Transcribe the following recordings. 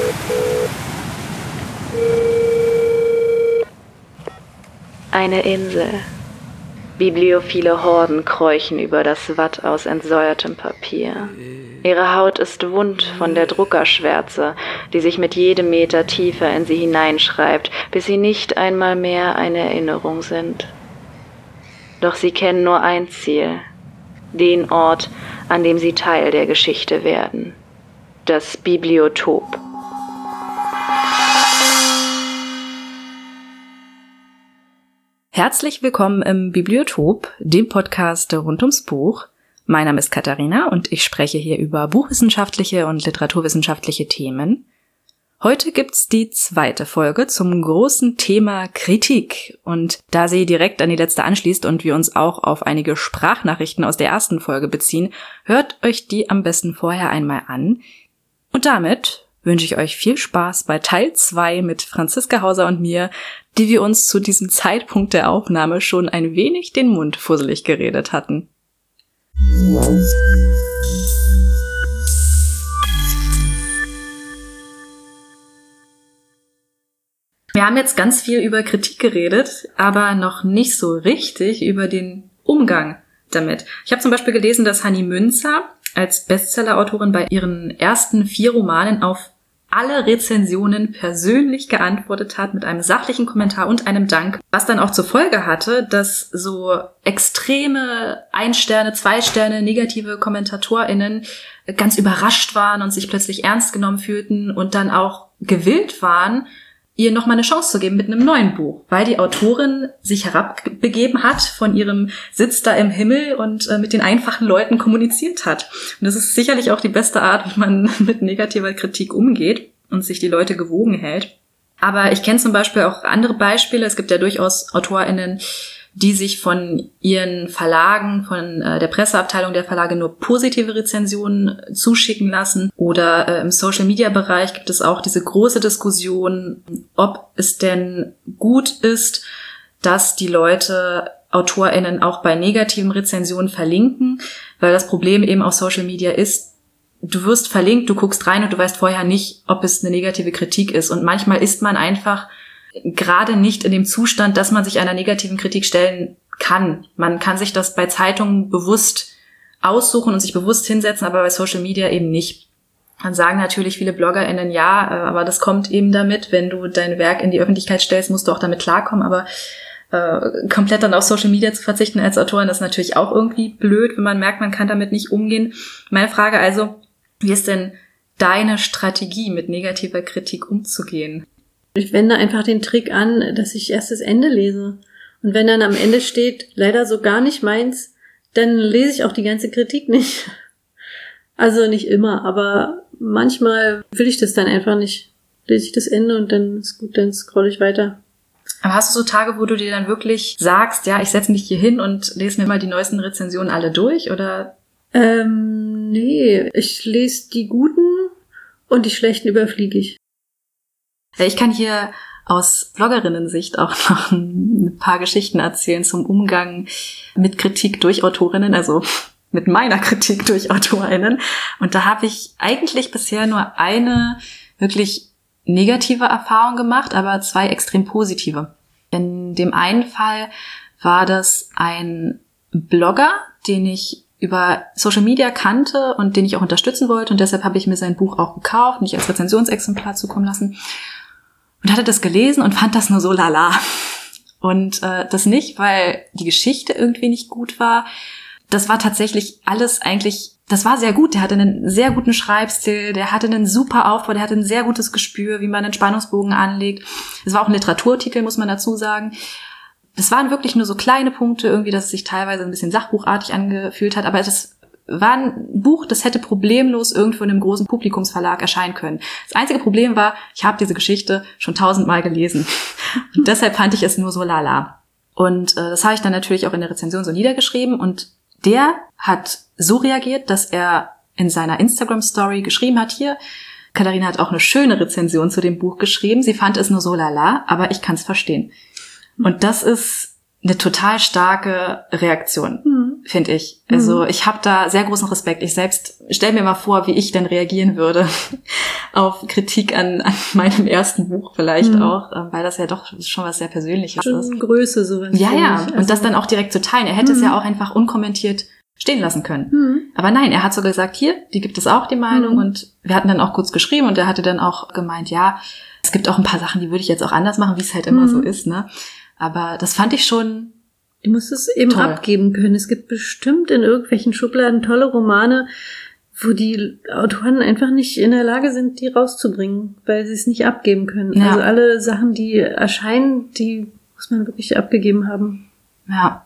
Eine Insel. Bibliophile Horden kräuchen über das Watt aus entsäuertem Papier. Ihre Haut ist wund von der Druckerschwärze, die sich mit jedem Meter tiefer in sie hineinschreibt, bis sie nicht einmal mehr eine Erinnerung sind. Doch sie kennen nur ein Ziel, den Ort, an dem sie Teil der Geschichte werden: das Bibliotop. Herzlich willkommen im Bibliotop, dem Podcast rund ums Buch. Mein Name ist Katharina und ich spreche hier über buchwissenschaftliche und literaturwissenschaftliche Themen. Heute gibt's die zweite Folge zum großen Thema Kritik. Und da sie direkt an die letzte anschließt und wir uns auch auf einige Sprachnachrichten aus der ersten Folge beziehen, hört euch die am besten vorher einmal an. Und damit wünsche ich euch viel Spaß bei Teil 2 mit Franziska Hauser und mir, die wir uns zu diesem Zeitpunkt der Aufnahme schon ein wenig den Mund fusselig geredet hatten. Wir haben jetzt ganz viel über Kritik geredet, aber noch nicht so richtig über den Umgang damit. Ich habe zum Beispiel gelesen, dass Hanni Münzer als Bestseller-Autorin bei ihren ersten 4 Romanen auf alle Rezensionen persönlich geantwortet hat mit einem sachlichen Kommentar und einem Dank, was dann auch zur Folge hatte, dass so extreme 1 Sterne, 2 Sterne negative KommentatorInnen ganz überrascht waren und sich plötzlich ernst genommen fühlten und dann auch gewillt waren, ihr nochmal eine Chance zu geben mit einem neuen Buch, weil die Autorin sich herabbegeben hat von ihrem Sitz da im Himmel und mit den einfachen Leuten kommuniziert hat. Und das ist sicherlich auch die beste Art, wie man mit negativer Kritik umgeht und sich die Leute gewogen hält. Aber ich kenne zum Beispiel auch andere Beispiele. Es gibt ja durchaus AutorInnen, die sich von ihren Verlagen, von der Presseabteilung der Verlage nur positive Rezensionen zuschicken lassen. Oder im Social-Media-Bereich gibt es auch diese große Diskussion, ob es denn gut ist, dass die Leute AutorInnen auch bei negativen Rezensionen verlinken, weil das Problem eben auf Social Media ist, du wirst verlinkt, du guckst rein und du weißt vorher nicht, ob es eine negative Kritik ist. Und manchmal ist man einfach gerade nicht in dem Zustand, dass man sich einer negativen Kritik stellen kann. Man kann sich das bei Zeitungen bewusst aussuchen und sich bewusst hinsetzen, aber bei Social Media eben nicht. Dann sagen natürlich viele BloggerInnen, ja, aber das kommt eben damit, wenn du dein Werk in die Öffentlichkeit stellst, musst du auch damit klarkommen, aber komplett dann auf Social Media zu verzichten als Autorin ist natürlich auch irgendwie blöd, wenn man merkt, man kann damit nicht umgehen. Meine Frage also, wie ist denn deine Strategie, mit negativer Kritik umzugehen? Ich wende einfach den Trick an, dass ich erst das Ende lese. Und wenn dann am Ende steht, leider so gar nicht meins, dann lese ich auch die ganze Kritik nicht. Also nicht immer, aber manchmal will ich das dann einfach nicht. Lese ich das Ende und dann ist gut, dann scrolle ich weiter. Aber hast du so Tage, wo du dir dann wirklich sagst, ja, ich setze mich hier hin und lese mir mal die neuesten Rezensionen alle durch, oder? Nee, ich lese die guten und die schlechten überfliege ich. Ich kann hier aus Bloggerinnen-Sicht auch noch ein paar Geschichten erzählen zum Umgang mit Kritik durch Autorinnen, also mit meiner Kritik durch AutorInnen. Und da habe ich eigentlich bisher nur eine wirklich negative Erfahrung gemacht, aber 2 extrem positive. In dem einen Fall war das ein Blogger, den ich über Social Media kannte und den ich auch unterstützen wollte. Und deshalb habe ich mir sein Buch auch gekauft, mich als Rezensionsexemplar zukommen lassen. Und hatte das gelesen und fand das nur so lala. Und das nicht, weil die Geschichte irgendwie nicht gut war. Das war tatsächlich alles eigentlich, das war sehr gut. Der hatte einen sehr guten Schreibstil, der hatte einen super Aufbau, der hatte ein sehr gutes Gespür, wie man einen Spannungsbogen anlegt. Es war auch ein Literaturtitel, muss man dazu sagen. Es waren wirklich nur so kleine Punkte, irgendwie, dass es sich teilweise ein bisschen sachbuchartig angefühlt hat, aber es war ein Buch, das hätte problemlos irgendwo in einem großen Publikumsverlag erscheinen können. Das einzige Problem war, ich habe diese Geschichte schon 1000-mal gelesen. Und deshalb fand ich es nur so lala. Und das habe ich dann natürlich auch in der Rezension so niedergeschrieben. Und der hat so reagiert, dass er in seiner Instagram-Story geschrieben hat, hier, Katharina hat auch eine schöne Rezension zu dem Buch geschrieben. Sie fand es nur so lala, aber ich kann es verstehen. Und das ist eine total starke Reaktion, finde ich. Also ich habe da sehr großen Respekt. Ich selbst stelle mir mal vor, wie ich denn reagieren würde auf Kritik an meinem ersten Buch vielleicht auch, weil das ja doch schon was sehr Persönliches ist. Größe sowas. Ja. Und das dann auch direkt zu teilen. Er hätte es ja auch einfach unkommentiert stehen lassen können. Aber nein, er hat so gesagt, hier, die gibt es auch, die Meinung. Und wir hatten dann auch kurz geschrieben und er hatte dann auch gemeint, ja, es gibt auch ein paar Sachen, die würde ich jetzt auch anders machen, wie es halt immer so ist, ne? Aber das fand ich schon... Du musst es eben toll abgeben können. Es gibt bestimmt in irgendwelchen Schubladen tolle Romane, wo die Autoren einfach nicht in der Lage sind, die rauszubringen, weil sie es nicht abgeben können. Ja. Also alle Sachen, die erscheinen, die muss man wirklich abgegeben haben. Ja.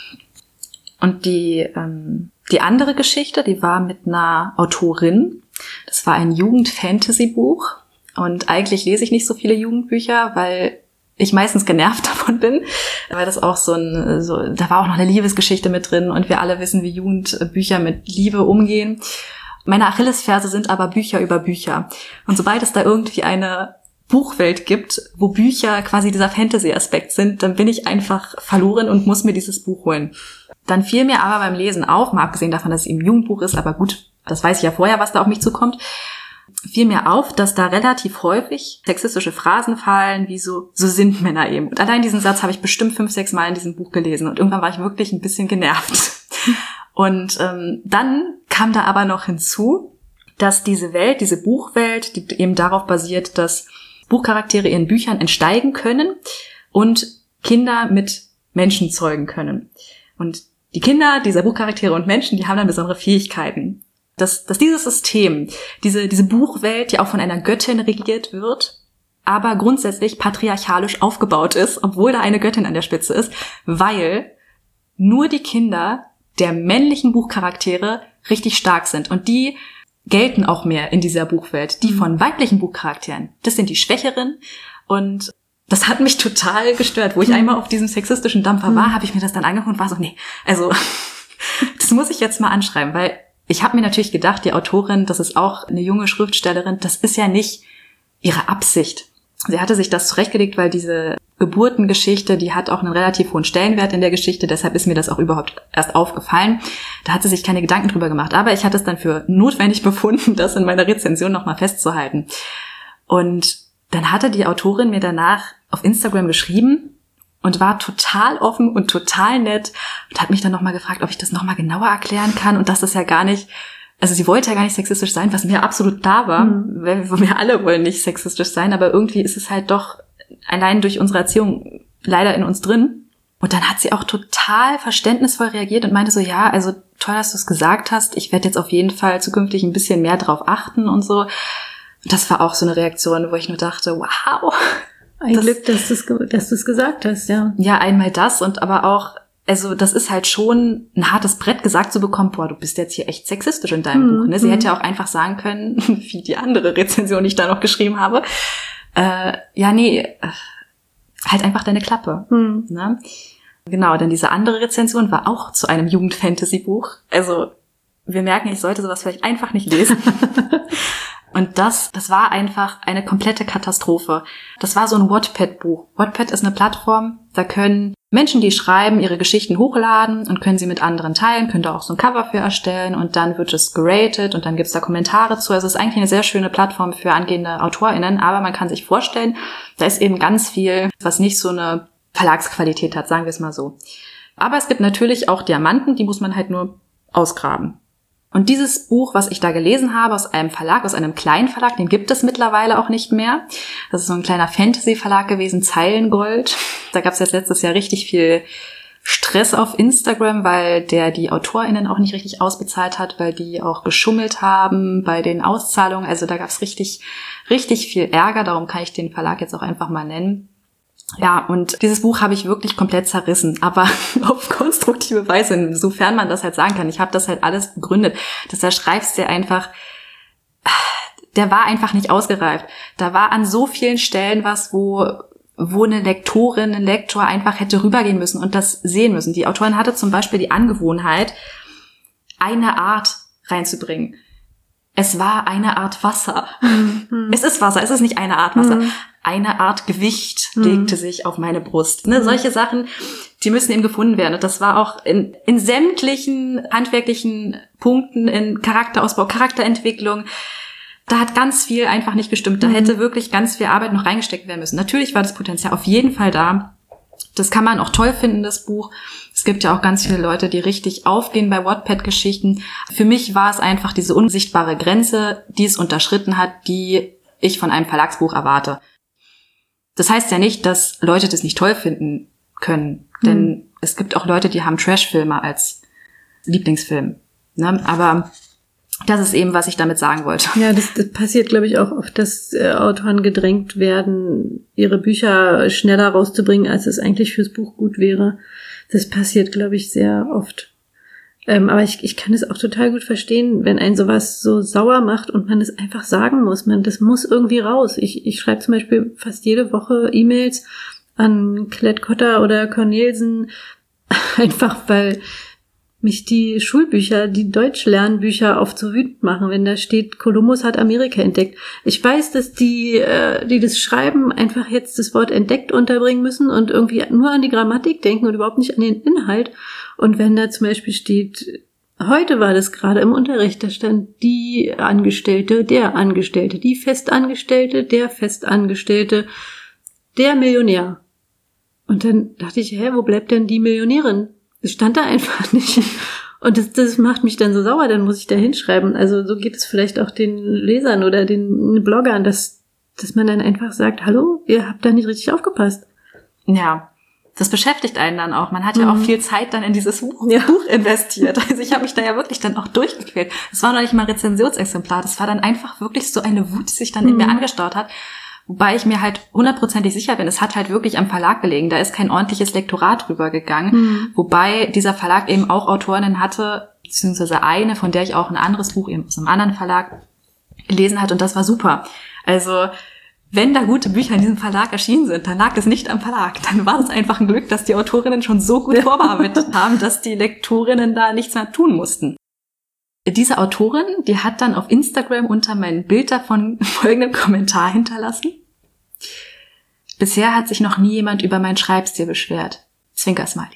Und die andere Geschichte, die war mit einer Autorin. Das war ein Jugend-Fantasy-Buch. Und eigentlich lese ich nicht so viele Jugendbücher, weil ich meistens genervt davon bin, weil das auch da war auch noch eine Liebesgeschichte mit drin und wir alle wissen, wie Jugendbücher mit Liebe umgehen. Meine Achillesferse sind aber Bücher über Bücher. Und sobald es da irgendwie eine Buchwelt gibt, wo Bücher quasi dieser Fantasy-Aspekt sind, dann bin ich einfach verloren und muss mir dieses Buch holen. Dann fiel mir aber beim Lesen auf, mal abgesehen davon, dass es eben ein Jugendbuch ist, aber gut, das weiß ich ja vorher, was da auf mich zukommt, fiel mir auf, dass da relativ häufig sexistische Phrasen fallen, wie so sind Männer eben. Und allein diesen Satz habe ich bestimmt 5-6 Mal in diesem Buch gelesen und irgendwann war ich wirklich ein bisschen genervt. Und dann kam da aber noch hinzu, dass diese Welt, diese Buchwelt, die eben darauf basiert, dass Buchcharaktere ihren Büchern entsteigen können und Kinder mit Menschen zeugen können. Und die Kinder dieser Buchcharaktere und Menschen, die haben dann besondere Fähigkeiten. Dass dieses System, diese Buchwelt, die auch von einer Göttin regiert wird, aber grundsätzlich patriarchalisch aufgebaut ist, obwohl da eine Göttin an der Spitze ist, weil nur die Kinder der männlichen Buchcharaktere richtig stark sind. Und die gelten auch mehr in dieser Buchwelt. Die von weiblichen Buchcharakteren, das sind die Schwächeren. Und das hat mich total gestört. Wo ich einmal auf diesem sexistischen Dampfer war, habe ich mir das dann angeguckt und war so, nee, also das muss ich jetzt mal anschreiben, weil ich habe mir natürlich gedacht, die Autorin, das ist auch eine junge Schriftstellerin, das ist ja nicht ihre Absicht. Sie hatte sich das zurechtgelegt, weil diese Geburtengeschichte, die hat auch einen relativ hohen Stellenwert in der Geschichte, deshalb ist mir das auch überhaupt erst aufgefallen. Da hat sie sich keine Gedanken drüber gemacht, aber ich hatte es dann für notwendig befunden, das in meiner Rezension nochmal festzuhalten. Und dann hatte die Autorin mir danach auf Instagram geschrieben und war total offen und total nett und hat mich dann nochmal gefragt, ob ich das nochmal genauer erklären kann und dass das ja gar nicht, also sie wollte ja gar nicht sexistisch sein, was mir absolut klar war, weil wir alle wollen nicht sexistisch sein, aber irgendwie ist es halt doch allein durch unsere Erziehung leider in uns drin. Und dann hat sie auch total verständnisvoll reagiert und meinte so, ja, also toll, dass du es gesagt hast, ich werde jetzt auf jeden Fall zukünftig ein bisschen mehr drauf achten und so. Und das war auch so eine Reaktion, wo ich nur dachte, wow. Ein Glück, dass du es gesagt hast, ja. Ja, einmal das und aber auch, also das ist halt schon ein hartes Brett gesagt zu bekommen, boah, du bist jetzt hier echt sexistisch in deinem Buch. Ne? Sie hätte ja auch einfach sagen können, wie die andere Rezension, die ich da noch geschrieben habe, ja, nee, halt einfach deine Klappe. Ne? Genau, denn diese andere Rezension war auch zu einem Jugend-Fantasy-Buch. Also wir merken, ich sollte sowas vielleicht einfach nicht lesen. Und das war einfach eine komplette Katastrophe. Das war so ein Wattpad-Buch. Wattpad ist eine Plattform, da können Menschen, die schreiben, ihre Geschichten hochladen und können sie mit anderen teilen, können da auch so ein Cover für erstellen und dann wird es geratet und dann gibt's da Kommentare zu. Also es ist eigentlich eine sehr schöne Plattform für angehende AutorInnen, aber man kann sich vorstellen, da ist eben ganz viel, was nicht so eine Verlagsqualität hat, sagen wir es mal so. Aber es gibt natürlich auch Diamanten, die muss man halt nur ausgraben. Und dieses Buch, was ich da gelesen habe, aus einem Verlag, aus einem kleinen Verlag, den gibt es mittlerweile auch nicht mehr. Das ist so ein kleiner Fantasy-Verlag gewesen, Zeilengold. Da gab es jetzt letztes Jahr richtig viel Stress auf Instagram, weil der die AutorInnen auch nicht richtig ausbezahlt hat, weil die auch geschummelt haben bei den Auszahlungen. Also da gab es richtig, richtig viel Ärger. Darum kann ich den Verlag jetzt auch einfach mal nennen. Ja, und dieses Buch habe ich wirklich komplett zerrissen, aber auf konstruktive Weise, insofern man das halt sagen kann. Ich habe das halt alles begründet. Da schreibst du einfach, der war einfach nicht ausgereift. Da war an so vielen Stellen was, wo eine Lektorin, ein Lektor einfach hätte rübergehen müssen und das sehen müssen. Die Autorin hatte zum Beispiel die Angewohnheit, eine Art reinzubringen. Es war eine Art Wasser. Es ist Wasser, es ist nicht eine Art Wasser. Eine Art Gewicht legte sich auf meine Brust. Ne? Solche Sachen, die müssen eben gefunden werden. Und das war auch in sämtlichen handwerklichen Punkten, in Charakterausbau, Charakterentwicklung, da hat ganz viel einfach nicht gestimmt. Da hätte wirklich ganz viel Arbeit noch reingesteckt werden müssen. Natürlich war das Potenzial auf jeden Fall da. Das kann man auch toll finden, das Buch. Es gibt ja auch ganz viele Leute, die richtig aufgehen bei Wattpad-Geschichten. Für mich war es einfach diese unsichtbare Grenze, die es unterschritten hat, die ich von einem Verlagsbuch erwarte. Das heißt ja nicht, dass Leute das nicht toll finden können. Denn es gibt auch Leute, die haben Trash-Filme als Lieblingsfilm. Ne? Aber das ist eben, was ich damit sagen wollte. Ja, das passiert, glaube ich, auch oft, dass Autoren gedrängt werden, ihre Bücher schneller rauszubringen, als es eigentlich fürs Buch gut wäre. Das passiert, glaube ich, sehr oft. Aber ich kann es auch total gut verstehen, wenn einen sowas so sauer macht und man es einfach sagen muss. Das muss irgendwie raus. Ich schreibe zum Beispiel fast jede Woche E-Mails an Colette Cotter oder Cornelsen, einfach weil mich die Schulbücher, die Deutschlernbücher oft so wütend machen, wenn da steht, Kolumbus hat Amerika entdeckt. Ich weiß, dass die das schreiben, einfach jetzt das Wort entdeckt unterbringen müssen und irgendwie nur an die Grammatik denken und überhaupt nicht an den Inhalt. Und wenn da zum Beispiel steht, heute war das gerade im Unterricht, da stand die Angestellte, der Angestellte, die Festangestellte, der Festangestellte, der Millionär. Und dann dachte ich, wo bleibt denn die Millionärin? Das stand da einfach nicht. Und das macht mich dann so sauer, dann muss ich da hinschreiben. Also so geht es vielleicht auch den Lesern oder den Bloggern, dass man dann einfach sagt, hallo, ihr habt da nicht richtig aufgepasst. Ja, das beschäftigt einen dann auch. Man hat ja auch viel Zeit dann in dieses Buch investiert. Also ich habe mich da ja wirklich dann auch durchgequält. Das war noch nicht mal ein Rezensionsexemplar. Das war dann einfach wirklich so eine Wut, die sich dann in mir angestaut hat. Wobei ich mir halt 100% sicher bin, es hat halt wirklich am Verlag gelegen. Da ist kein ordentliches Lektorat drüber gegangen. Wobei dieser Verlag eben auch Autorinnen hatte, beziehungsweise eine, von der ich auch ein anderes Buch eben aus einem anderen Verlag gelesen hat. Und das war super. Also wenn da gute Bücher in diesem Verlag erschienen sind, dann lag es nicht am Verlag. Dann war es einfach ein Glück, dass die Autorinnen schon so gut vorbearbeitet haben, dass die Lektorinnen da nichts mehr tun mussten. Diese Autorin, die hat dann auf Instagram unter mein Bild davon folgenden Kommentar hinterlassen. Bisher hat sich noch nie jemand über meinen Schreibstil beschwert. Zwinker-Smiley.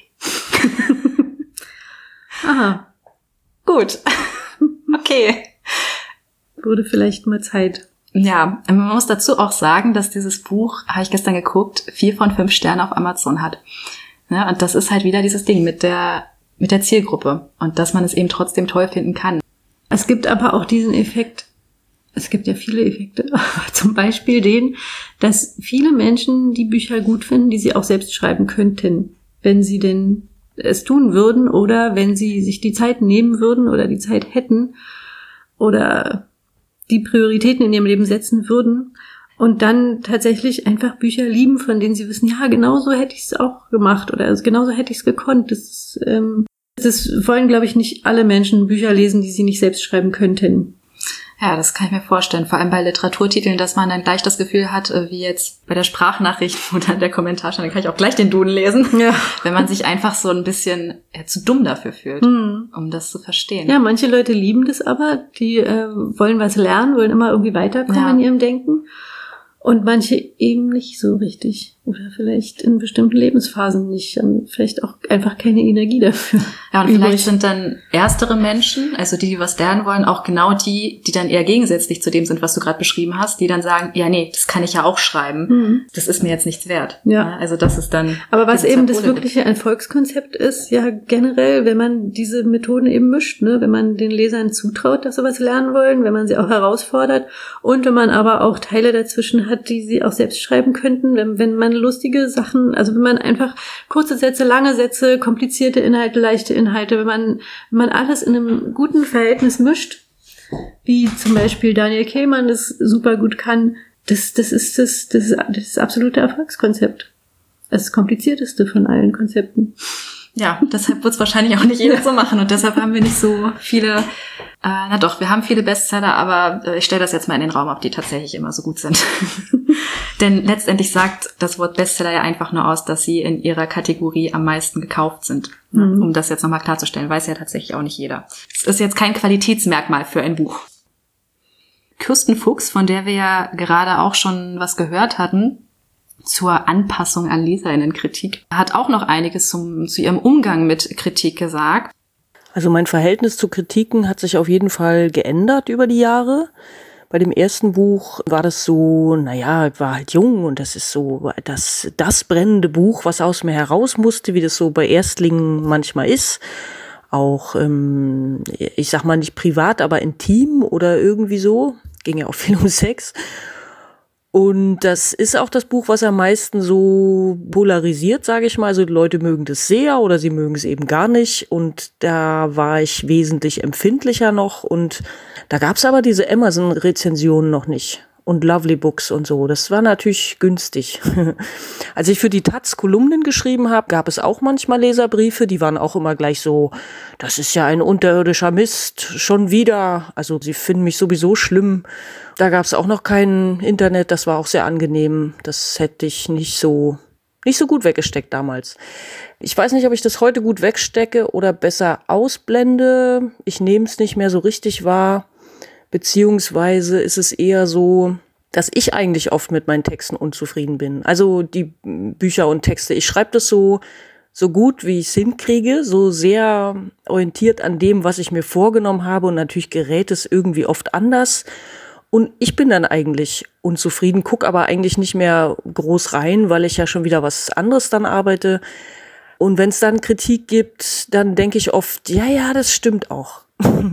Aha. Gut. Okay. Wurde vielleicht mal Zeit. Ja, man muss dazu auch sagen, dass dieses Buch, habe ich gestern geguckt, 4 von 5 Sternen auf Amazon hat. Ja, und das ist halt wieder dieses Ding mit der Zielgruppe und dass man es eben trotzdem toll finden kann. Es gibt aber auch diesen Effekt, es gibt ja viele Effekte, zum Beispiel den, dass viele Menschen die Bücher gut finden, die sie auch selbst schreiben könnten, wenn sie denn es tun würden oder wenn sie sich die Zeit nehmen würden oder die Zeit hätten oder die Prioritäten in ihrem Leben setzen würden und dann tatsächlich einfach Bücher lieben, von denen sie wissen, ja, genauso hätte ich es auch gemacht oder genauso hätte ich es gekonnt. Das wollen, glaube ich, nicht alle Menschen Bücher lesen, die sie nicht selbst schreiben könnten. Ja, das kann ich mir vorstellen. Vor allem bei Literaturtiteln, dass man dann gleich das Gefühl hat, wie jetzt bei der Sprachnachricht, wo dann der Kommentar stand, dann kann ich auch gleich den Duden lesen. Ja. Wenn man sich einfach so ein bisschen zu dumm dafür fühlt, um das zu verstehen. Ja, manche Leute lieben das aber, die wollen was lernen, wollen immer irgendwie weiterkommen in ihrem Denken. Und manche eben nicht so richtig. Oder vielleicht in bestimmten Lebensphasen nicht. Vielleicht auch einfach keine Energie dafür. Ja, und vielleicht sind dann erstere Menschen, also die was lernen wollen, auch genau die dann eher gegensätzlich zu dem sind, was du gerade beschrieben hast, die dann sagen, ja, nee, das kann ich ja auch schreiben. Das ist mir jetzt nichts wert. Ja. Also das ist dann... Aber was eben das wirkliche Erfolgskonzept ist, ja generell, wenn man diese Methoden eben mischt, ne, wenn man den Lesern zutraut, dass sie was lernen wollen, wenn man sie auch herausfordert und wenn man aber auch Teile dazwischen hat, die sie auch selbst schreiben könnten, wenn man lustige Sachen, also wenn man einfach kurze Sätze, lange Sätze, komplizierte Inhalte, leichte Inhalte, wenn man alles in einem guten Verhältnis mischt, wie zum Beispiel Daniel Kehlmann das super gut kann, das ist das absolute Erfolgskonzept. Das komplizierteste von allen Konzepten. Ja, deshalb wird es wahrscheinlich auch nicht jeder so machen und deshalb haben wir nicht so viele, wir haben viele Bestseller, aber ich stelle das jetzt mal in den Raum, ob die tatsächlich immer so gut sind. Denn letztendlich sagt das Wort Bestseller ja einfach nur aus, dass sie in ihrer Kategorie am meisten gekauft sind. Um das jetzt nochmal klarzustellen, weiß ja tatsächlich auch nicht jeder. Es ist jetzt kein Qualitätsmerkmal für ein Buch. Kirsten Fuchs, von der wir ja gerade auch schon was gehört hatten, zur Anpassung an LeserInnenkritik. Er hat auch noch einiges zu ihrem Umgang mit Kritik gesagt. Also mein Verhältnis zu Kritiken hat sich auf jeden Fall geändert über die Jahre. Bei dem ersten Buch war das so, naja, ich war halt jung und das ist so das brennende Buch, was aus mir heraus musste, wie das so bei Erstlingen manchmal ist. Auch, ich sag mal nicht privat, aber intim oder irgendwie so. Ging ja auch viel um Sex. Und das ist auch das Buch, was am meisten so polarisiert, sage ich mal. Also die Leute mögen das sehr oder sie mögen es eben gar nicht. Und da war ich wesentlich empfindlicher noch. Und da gab es aber diese Amazon-Rezensionen noch nicht. Und Lovely Books und so. Das war natürlich günstig. Als ich für die Taz Kolumnen geschrieben habe, gab es auch manchmal Leserbriefe. Die waren auch immer gleich so, das ist ja ein unterirdischer Mist, schon wieder. Also sie finden mich sowieso schlimm. Da gab es auch noch kein Internet. Das war auch sehr angenehm. Das hätte ich nicht so gut weggesteckt damals. Ich weiß nicht, ob ich das heute gut wegstecke oder besser ausblende. Ich nehme es nicht mehr so richtig wahr. Beziehungsweise ist es eher so, dass ich eigentlich oft mit meinen Texten unzufrieden bin. Also die Bücher und Texte, ich schreibe das so gut, wie ich es hinkriege, so sehr orientiert an dem, was ich mir vorgenommen habe. Und natürlich gerät es irgendwie oft anders. Und ich bin dann eigentlich unzufrieden, gucke aber eigentlich nicht mehr groß rein, weil ich ja schon wieder was anderes dann arbeite. Und wenn es dann Kritik gibt, dann denke ich oft, ja, das stimmt auch.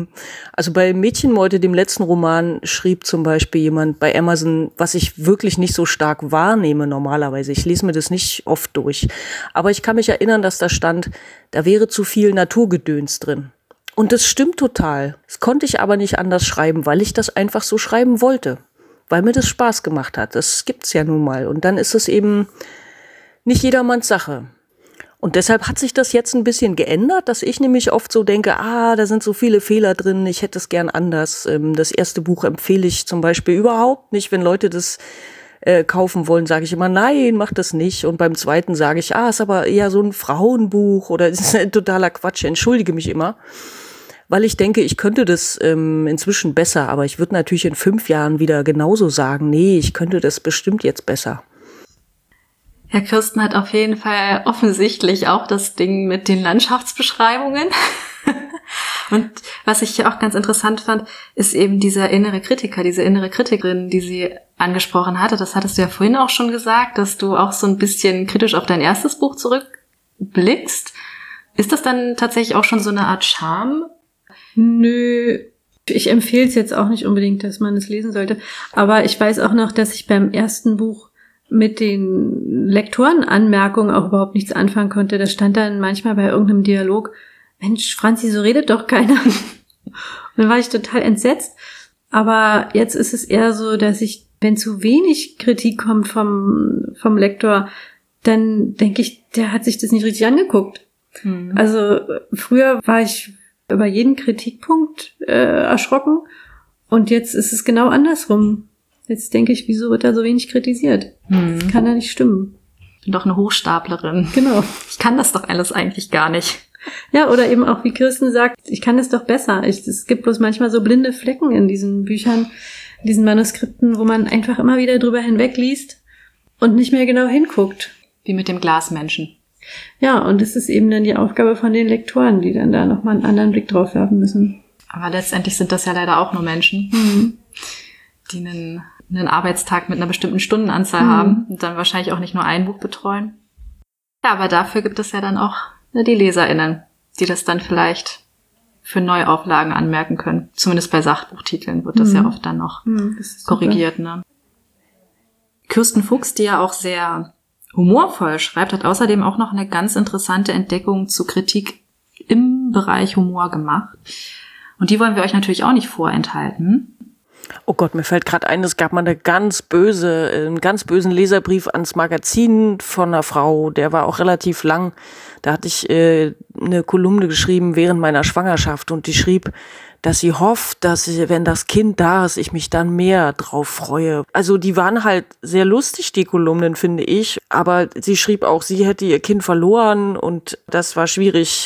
Also bei Mädchenmeute, dem letzten Roman, schrieb zum Beispiel jemand bei Amazon, was ich wirklich nicht so stark wahrnehme normalerweise. Ich lese mir das nicht oft durch. Aber ich kann mich erinnern, dass da stand, da wäre zu viel Naturgedöns drin. Und das stimmt total. Das konnte ich aber nicht anders schreiben, weil ich das einfach so schreiben wollte. Weil mir das Spaß gemacht hat. Das gibt's ja nun mal. Und dann ist es eben nicht jedermanns Sache. Und deshalb hat sich das jetzt ein bisschen geändert, dass ich nämlich oft so denke, da sind so viele Fehler drin, ich hätte es gern anders. Das erste Buch empfehle ich zum Beispiel überhaupt nicht. Wenn Leute das kaufen wollen, sage ich immer, nein, mach das nicht. Und beim zweiten sage ich, ist aber eher so ein Frauenbuch oder das ist ein totaler Quatsch, entschuldige mich immer. Weil ich denke, ich könnte das inzwischen besser, aber ich würde natürlich in 5 Jahren wieder genauso sagen, nee, ich könnte das bestimmt jetzt besser. Herr Kirsten hat auf jeden Fall offensichtlich auch das Ding mit den Landschaftsbeschreibungen. Und was ich auch ganz interessant fand, ist eben dieser innere Kritiker, diese innere Kritikerin, die sie angesprochen hatte. Das hattest du ja vorhin auch schon gesagt, dass du auch so ein bisschen kritisch auf dein erstes Buch zurückblickst. Ist das dann tatsächlich auch schon so eine Art Charme? Nö, ich empfehle es jetzt auch nicht unbedingt, dass man es lesen sollte. Aber ich weiß auch noch, dass ich beim ersten Buch mit den Lektorenanmerkungen auch überhaupt nichts anfangen konnte. Da stand dann manchmal bei irgendeinem Dialog, Mensch, Franzi, so redet doch keiner. Und dann war ich total entsetzt. Aber jetzt ist es eher so, dass ich, wenn zu wenig Kritik kommt vom Lektor, dann denke ich, der hat sich das nicht richtig angeguckt. Also früher war ich über jeden Kritikpunkt erschrocken und jetzt ist es genau andersrum. Jetzt denke ich, wieso wird da so wenig kritisiert? Das kann ja nicht stimmen. Ich bin doch eine Hochstaplerin. Genau. Ich kann das doch alles eigentlich gar nicht. Ja, oder eben auch, wie Kirsten sagt, ich kann das doch besser. Es gibt bloß manchmal so blinde Flecken in diesen Büchern, in diesen Manuskripten, wo man einfach immer wieder drüber hinwegliest und nicht mehr genau hinguckt. Wie mit dem Glasmenschen. Ja, und es ist eben dann die Aufgabe von den Lektoren, die dann da nochmal einen anderen Blick drauf werfen müssen. Aber letztendlich sind das ja leider auch nur Menschen, die einen Arbeitstag mit einer bestimmten Stundenanzahl haben und dann wahrscheinlich auch nicht nur ein Buch betreuen. Ja, aber dafür gibt es ja dann auch die LeserInnen, die das dann vielleicht für Neuauflagen anmerken können. Zumindest bei Sachbuchtiteln wird das ja oft dann noch korrigiert. Ne? Kirsten Fuchs, die ja auch sehr humorvoll schreibt, hat außerdem auch noch eine ganz interessante Entdeckung zu Kritik im Bereich Humor gemacht. Und die wollen wir euch natürlich auch nicht vorenthalten. Oh Gott, mir fällt gerade ein, es gab mal einen ganz bösen Leserbrief ans Magazin von einer Frau, der war auch relativ lang. Da hatte ich eine Kolumne geschrieben während meiner Schwangerschaft und die schrieb, dass sie hofft, dass wenn das Kind da ist, ich mich dann mehr drauf freue. Also die waren halt sehr lustig, die Kolumnen, finde ich. Aber sie schrieb auch, sie hätte ihr Kind verloren und das war schwierig.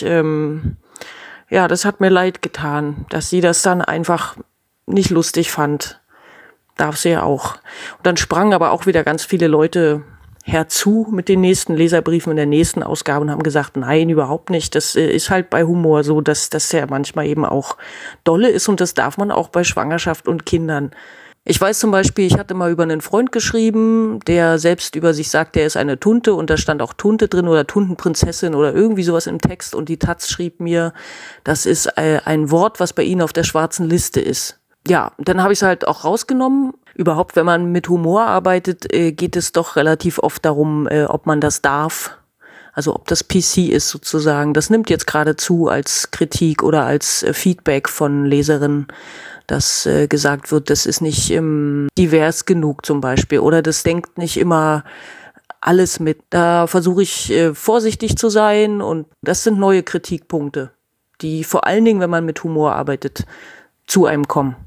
Ja, das hat mir leid getan, dass sie das dann einfach nicht lustig fand. Darf sie ja auch. Und dann sprangen aber auch wieder ganz viele Leute herzu mit den nächsten Leserbriefen in der nächsten Ausgabe und haben gesagt, nein, überhaupt nicht. Das ist halt bei Humor so, dass das ja manchmal eben auch dolle ist und das darf man auch bei Schwangerschaft und Kindern. Ich weiß zum Beispiel, ich hatte mal über einen Freund geschrieben, der selbst über sich sagt, der ist eine Tunte und da stand auch Tunte drin oder Tuntenprinzessin oder irgendwie sowas im Text und die Taz schrieb mir, das ist ein Wort, was bei ihnen auf der schwarzen Liste ist. Ja, dann habe ich es halt auch rausgenommen. Überhaupt, wenn man mit Humor arbeitet, geht es doch relativ oft darum, ob man das darf. Also ob das PC ist sozusagen. Das nimmt jetzt gerade zu als Kritik oder als Feedback von Leserinnen, dass gesagt wird, das ist nicht divers genug zum Beispiel oder das denkt nicht immer alles mit. Da versuche ich vorsichtig zu sein und das sind neue Kritikpunkte, die vor allen Dingen, wenn man mit Humor arbeitet, zu einem kommen.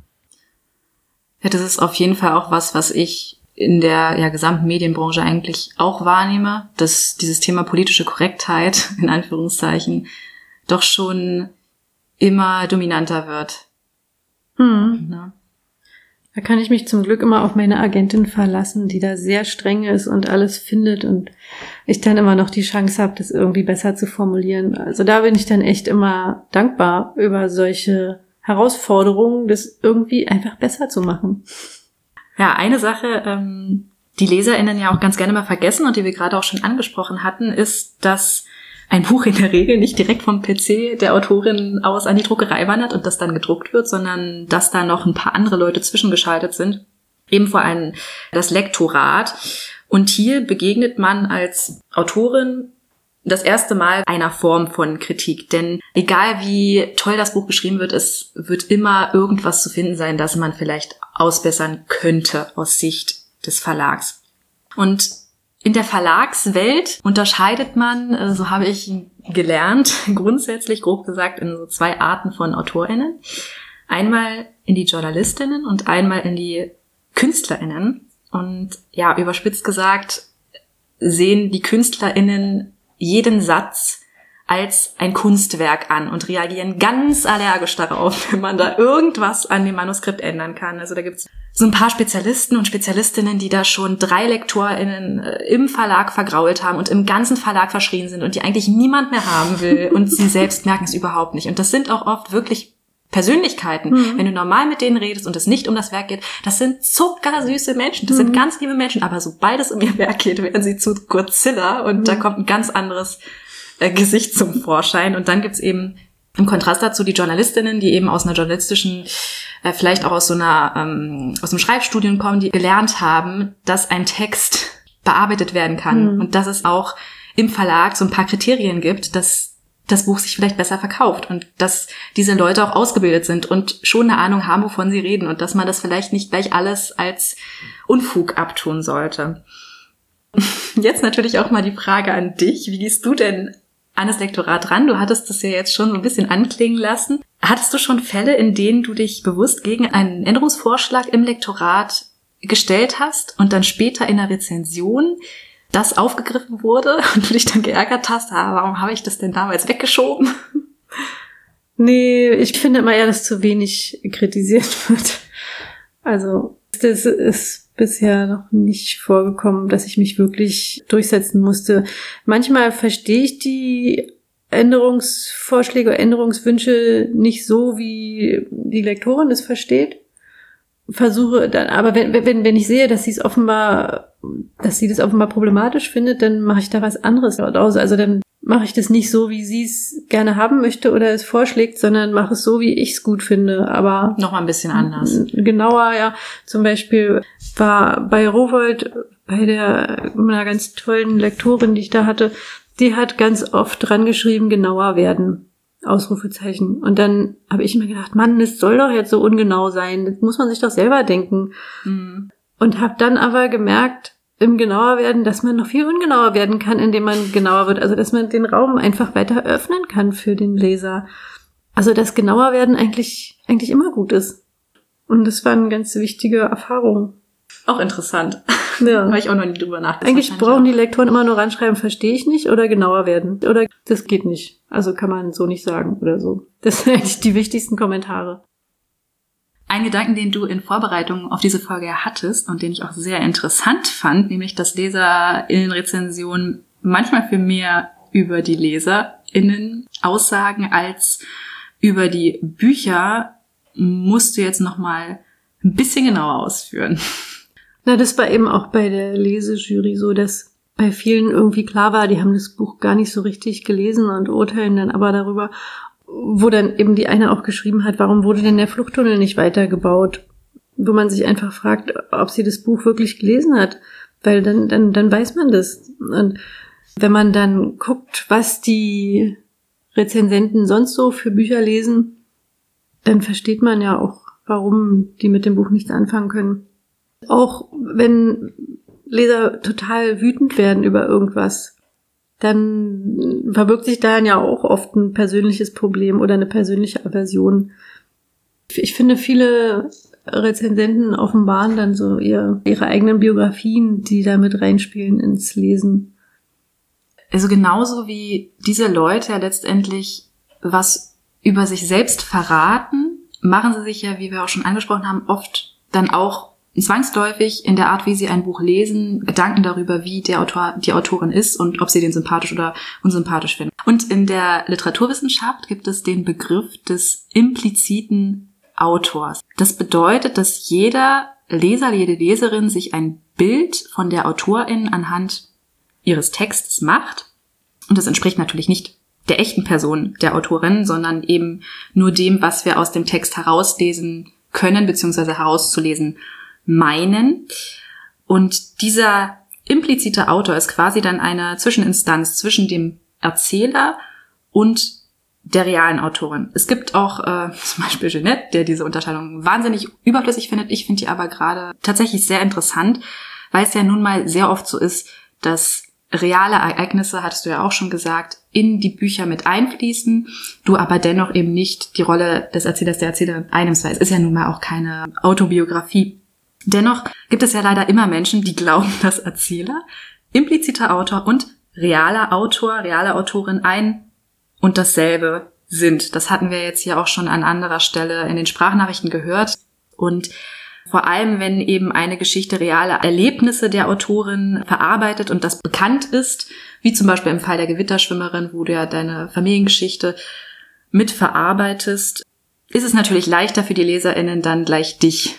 Ja, das ist auf jeden Fall auch was ich in der gesamten Medienbranche eigentlich auch wahrnehme, dass dieses Thema politische Korrektheit, in Anführungszeichen, doch schon immer dominanter wird. Ja. Da kann ich mich zum Glück immer auf meine Agentin verlassen, die da sehr streng ist und alles findet und ich dann immer noch die Chance habe, das irgendwie besser zu formulieren. Also da bin ich dann echt immer dankbar über solche Herausforderungen, das irgendwie einfach besser zu machen. Ja, eine Sache, die LeserInnen ja auch ganz gerne mal vergessen und die wir gerade auch schon angesprochen hatten, ist, dass ein Buch in der Regel nicht direkt vom PC der Autorin aus an die Druckerei wandert und das dann gedruckt wird, sondern dass da noch ein paar andere Leute zwischengeschaltet sind. Eben vor allem das Lektorat. Und hier begegnet man als Autorin das erste Mal einer Form von Kritik. Denn egal wie toll das Buch geschrieben wird, es wird immer irgendwas zu finden sein, das man vielleicht ausbessern könnte aus Sicht des Verlags. Und in der Verlagswelt unterscheidet man, so habe ich gelernt, grundsätzlich grob gesagt in so 2 Arten von AutorInnen. Einmal in die JournalistInnen und einmal in die KünstlerInnen. Und ja, überspitzt gesagt, sehen die KünstlerInnen jeden Satz als ein Kunstwerk an und reagieren ganz allergisch darauf, wenn man da irgendwas an dem Manuskript ändern kann. Also da gibt's so ein paar Spezialisten und Spezialistinnen, die da schon 3 LektorInnen im Verlag vergrault haben und im ganzen Verlag verschrien sind und die eigentlich niemand mehr haben will und sie selbst merken es überhaupt nicht. Und das sind auch oft wirklich Persönlichkeiten. Wenn du normal mit denen redest und es nicht um das Werk geht, das sind zuckersüße Menschen, das sind ganz liebe Menschen, aber sobald es um ihr Werk geht, werden sie zu Godzilla und da kommt ein ganz anderes Gesicht zum Vorschein. Und dann gibt's eben im Kontrast dazu die JournalistInnen, die eben aus einer journalistischen, vielleicht auch aus so einer, aus einem Schreibstudium kommen, die gelernt haben, dass ein Text bearbeitet werden kann und dass es auch im Verlag so ein paar Kriterien gibt, dass das Buch sich vielleicht besser verkauft und dass diese Leute auch ausgebildet sind und schon eine Ahnung haben, wovon sie reden und dass man das vielleicht nicht gleich alles als Unfug abtun sollte. Jetzt natürlich auch mal die Frage an dich. Wie gehst du denn an das Lektorat ran? Du hattest das ja jetzt schon so ein bisschen anklingen lassen. Hattest du schon Fälle, in denen du dich bewusst gegen einen Änderungsvorschlag im Lektorat gestellt hast und dann später in der Rezension das aufgegriffen wurde und du dich dann geärgert hast, warum habe ich das denn damals weggeschoben? Nee, ich finde immer eher, dass zu wenig kritisiert wird. Also das ist bisher noch nicht vorgekommen, dass ich mich wirklich durchsetzen musste. Manchmal verstehe ich die Änderungsvorschläge, Änderungswünsche nicht so, wie die Lektorin es versteht. Versuche dann, aber wenn ich sehe, dass sie das offenbar problematisch findet, dann mache ich da was anderes daraus. Also dann mache ich das nicht so, wie sie es gerne haben möchte oder es vorschlägt, sondern mache es so, wie ich es gut finde. Aber noch mal ein bisschen anders. Genauer, ja. Zum Beispiel war bei Rowohlt, bei einer ganz tollen Lektorin, die ich da hatte, die hat ganz oft dran geschrieben, genauer werden. Ausrufezeichen. Und dann habe ich mir gedacht, Mann, das soll doch jetzt so ungenau sein. Das muss man sich doch selber denken. Und habe dann aber gemerkt, im genauer werden, dass man noch viel ungenauer werden kann, indem man genauer wird. Also, dass man den Raum einfach weiter öffnen kann für den Leser. Also, dass genauer werden eigentlich immer gut ist. Und das war eine ganz wichtige Erfahrung. Auch interessant. Ja. Habe ich auch noch nie drüber nachgedacht. Eigentlich brauchen die Lektoren immer nur ranschreiben, verstehe ich nicht, oder genauer werden. Oder das geht nicht. Also kann man so nicht sagen oder so. Das sind eigentlich die wichtigsten Kommentare. Ein Gedanken, den du in Vorbereitung auf diese Folge hattest und den ich auch sehr interessant fand, nämlich dass LeserInnen-Rezensionen manchmal für mehr über die LeserInnen aussagen als über die Bücher, musst du jetzt nochmal ein bisschen genauer ausführen. Na, das war eben auch bei der Lesejury so, dass bei vielen irgendwie klar war, die haben das Buch gar nicht so richtig gelesen und urteilen dann aber darüber, wo dann eben die eine auch geschrieben hat, warum wurde denn der Fluchttunnel nicht weitergebaut? Wo man sich einfach fragt, ob sie das Buch wirklich gelesen hat, weil dann weiß man das. Und wenn man dann guckt, was die Rezensenten sonst so für Bücher lesen, dann versteht man ja auch, warum die mit dem Buch nichts anfangen können. Auch wenn Leser total wütend werden über irgendwas, dann verbirgt sich darin ja auch oft ein persönliches Problem oder eine persönliche Aversion. Ich finde, viele Rezensenten offenbaren dann so ihre eigenen Biografien, die da mit reinspielen ins Lesen. Also genauso wie diese Leute ja letztendlich was über sich selbst verraten, machen sie sich ja, wie wir auch schon angesprochen haben, oft dann auch zwangsläufig in der Art, wie sie ein Buch lesen, Gedanken darüber, wie der Autor, die Autorin ist und ob sie den sympathisch oder unsympathisch finden. Und in der Literaturwissenschaft gibt es den Begriff des impliziten Autors. Das bedeutet, dass jeder Leser, jede Leserin sich ein Bild von der Autorin anhand ihres Textes macht. Und das entspricht natürlich nicht der echten Person der Autorin, sondern eben nur dem, was wir aus dem Text herauslesen können, beziehungsweise herauszulesen meinen. Und dieser implizite Autor ist quasi dann eine Zwischeninstanz zwischen dem Erzähler und der realen Autorin. Es gibt auch zum Beispiel Jeanette, der diese Unterscheidung wahnsinnig überflüssig findet. Ich finde die aber gerade tatsächlich sehr interessant, weil es ja nun mal sehr oft so ist, dass reale Ereignisse, hattest du ja auch schon gesagt, in die Bücher mit einfließen, du aber dennoch eben nicht die Rolle des Erzählers, der Erzählerin einnimmst, weil es ist ja nun mal auch keine Autobiografie. Dennoch gibt es ja leider immer Menschen, die glauben, dass Erzähler, impliziter Autor und realer Autor, reale Autorin ein und dasselbe sind. Das hatten wir jetzt hier auch schon an anderer Stelle in den Sprachnachrichten gehört. Und vor allem, wenn eben eine Geschichte reale Erlebnisse der Autorin verarbeitet und das bekannt ist, wie zum Beispiel im Fall der Gewitterschwimmerin, wo du ja deine Familiengeschichte mit verarbeitest, ist es natürlich leichter für die LeserInnen dann gleich dich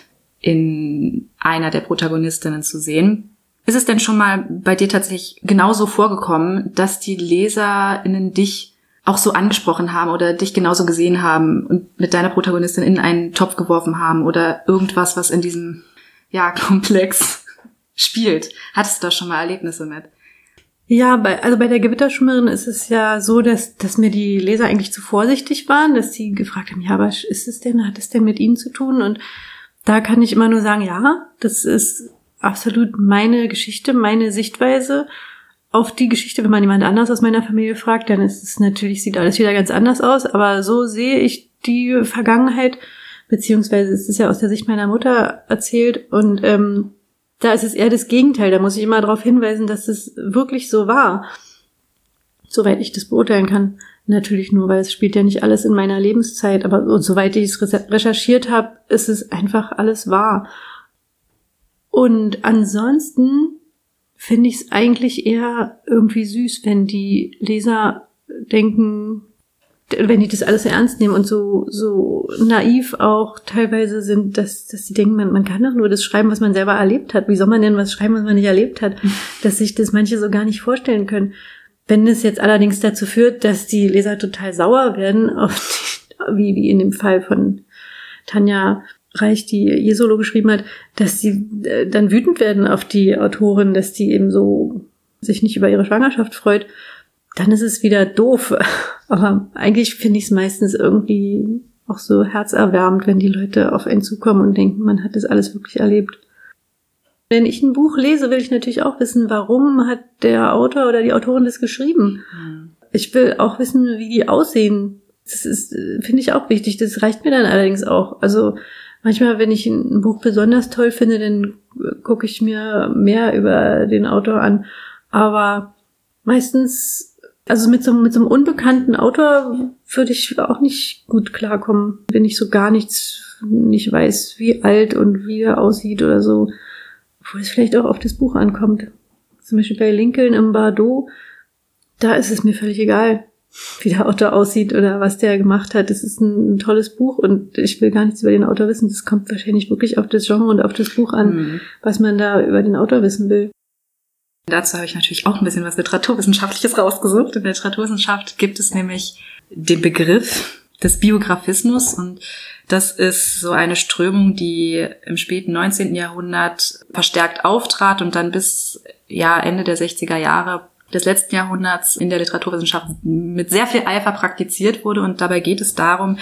in einer der Protagonistinnen zu sehen. Ist es denn schon mal bei dir tatsächlich genauso vorgekommen, dass die LeserInnen dich auch so angesprochen haben oder dich genauso gesehen haben und mit deiner Protagonistin in einen Topf geworfen haben oder irgendwas, was in diesem Komplex spielt? Hattest du da schon mal Erlebnisse mit? Ja, bei der Gewitterschwimmerin ist es ja so, dass mir die Leser eigentlich zu vorsichtig waren, dass sie gefragt haben, ja, aber hat es denn mit ihnen zu tun? Und da kann ich immer nur sagen, ja, das ist absolut meine Geschichte, meine Sichtweise auf die Geschichte. Wenn man jemand anders aus meiner Familie fragt, dann ist es natürlich, sieht alles wieder ganz anders aus, aber so sehe ich die Vergangenheit, beziehungsweise es ist ja aus der Sicht meiner Mutter erzählt und da ist es eher das Gegenteil. Da muss ich immer darauf hinweisen, dass es wirklich so war, soweit ich das beurteilen kann. Natürlich nur, weil es spielt ja nicht alles in meiner Lebenszeit, aber soweit ich es recherchiert habe, ist es einfach alles wahr. Und ansonsten finde ich es eigentlich eher irgendwie süß, wenn die Leser denken, wenn die das alles ernst nehmen und so naiv auch teilweise sind, dass sie denken, man kann doch nur das schreiben, was man selber erlebt hat. Wie soll man denn was schreiben, was man nicht erlebt hat? Dass sich das manche so gar nicht vorstellen können. Wenn es jetzt allerdings dazu führt, dass die Leser total sauer werden, wie in dem Fall von Tanja Reich, die Jesolo geschrieben hat, dass sie dann wütend werden auf die Autorin, dass die eben so sich nicht über ihre Schwangerschaft freut, dann ist es wieder doof. Aber eigentlich finde ich es meistens irgendwie auch so herzerwärmend, wenn die Leute auf einen zukommen und denken, man hat das alles wirklich erlebt. Wenn ich ein Buch lese, will ich natürlich auch wissen, warum hat der Autor oder die Autorin das geschrieben. Ich will auch wissen, wie die aussehen. Das ist, finde ich, auch wichtig. Das reicht mir dann allerdings auch. Also manchmal, wenn ich ein Buch besonders toll finde, dann gucke ich mir mehr über den Autor an. Aber meistens Also mit so einem unbekannten Autor würde ich auch nicht gut klarkommen, wenn ich so gar nicht weiß, wie alt und wie er aussieht oder so. Obwohl es vielleicht auch auf das Buch ankommt. Zum Beispiel bei Lincoln im Bardo, da ist es mir völlig egal, wie der Autor aussieht oder was der gemacht hat. Es ist ein tolles Buch und ich will gar nichts über den Autor wissen. Das kommt wahrscheinlich wirklich auf das Genre und auf das Buch an, was man da über den Autor wissen will. Dazu habe ich natürlich auch ein bisschen was Literaturwissenschaftliches rausgesucht. In der Literaturwissenschaft gibt es nämlich den Begriff des Biografismus und das ist so eine Strömung, die im späten 19. Jahrhundert verstärkt auftrat und dann bis Ende der 60er Jahre des letzten Jahrhunderts in der Literaturwissenschaft mit sehr viel Eifer praktiziert wurde. Und dabei geht es darum,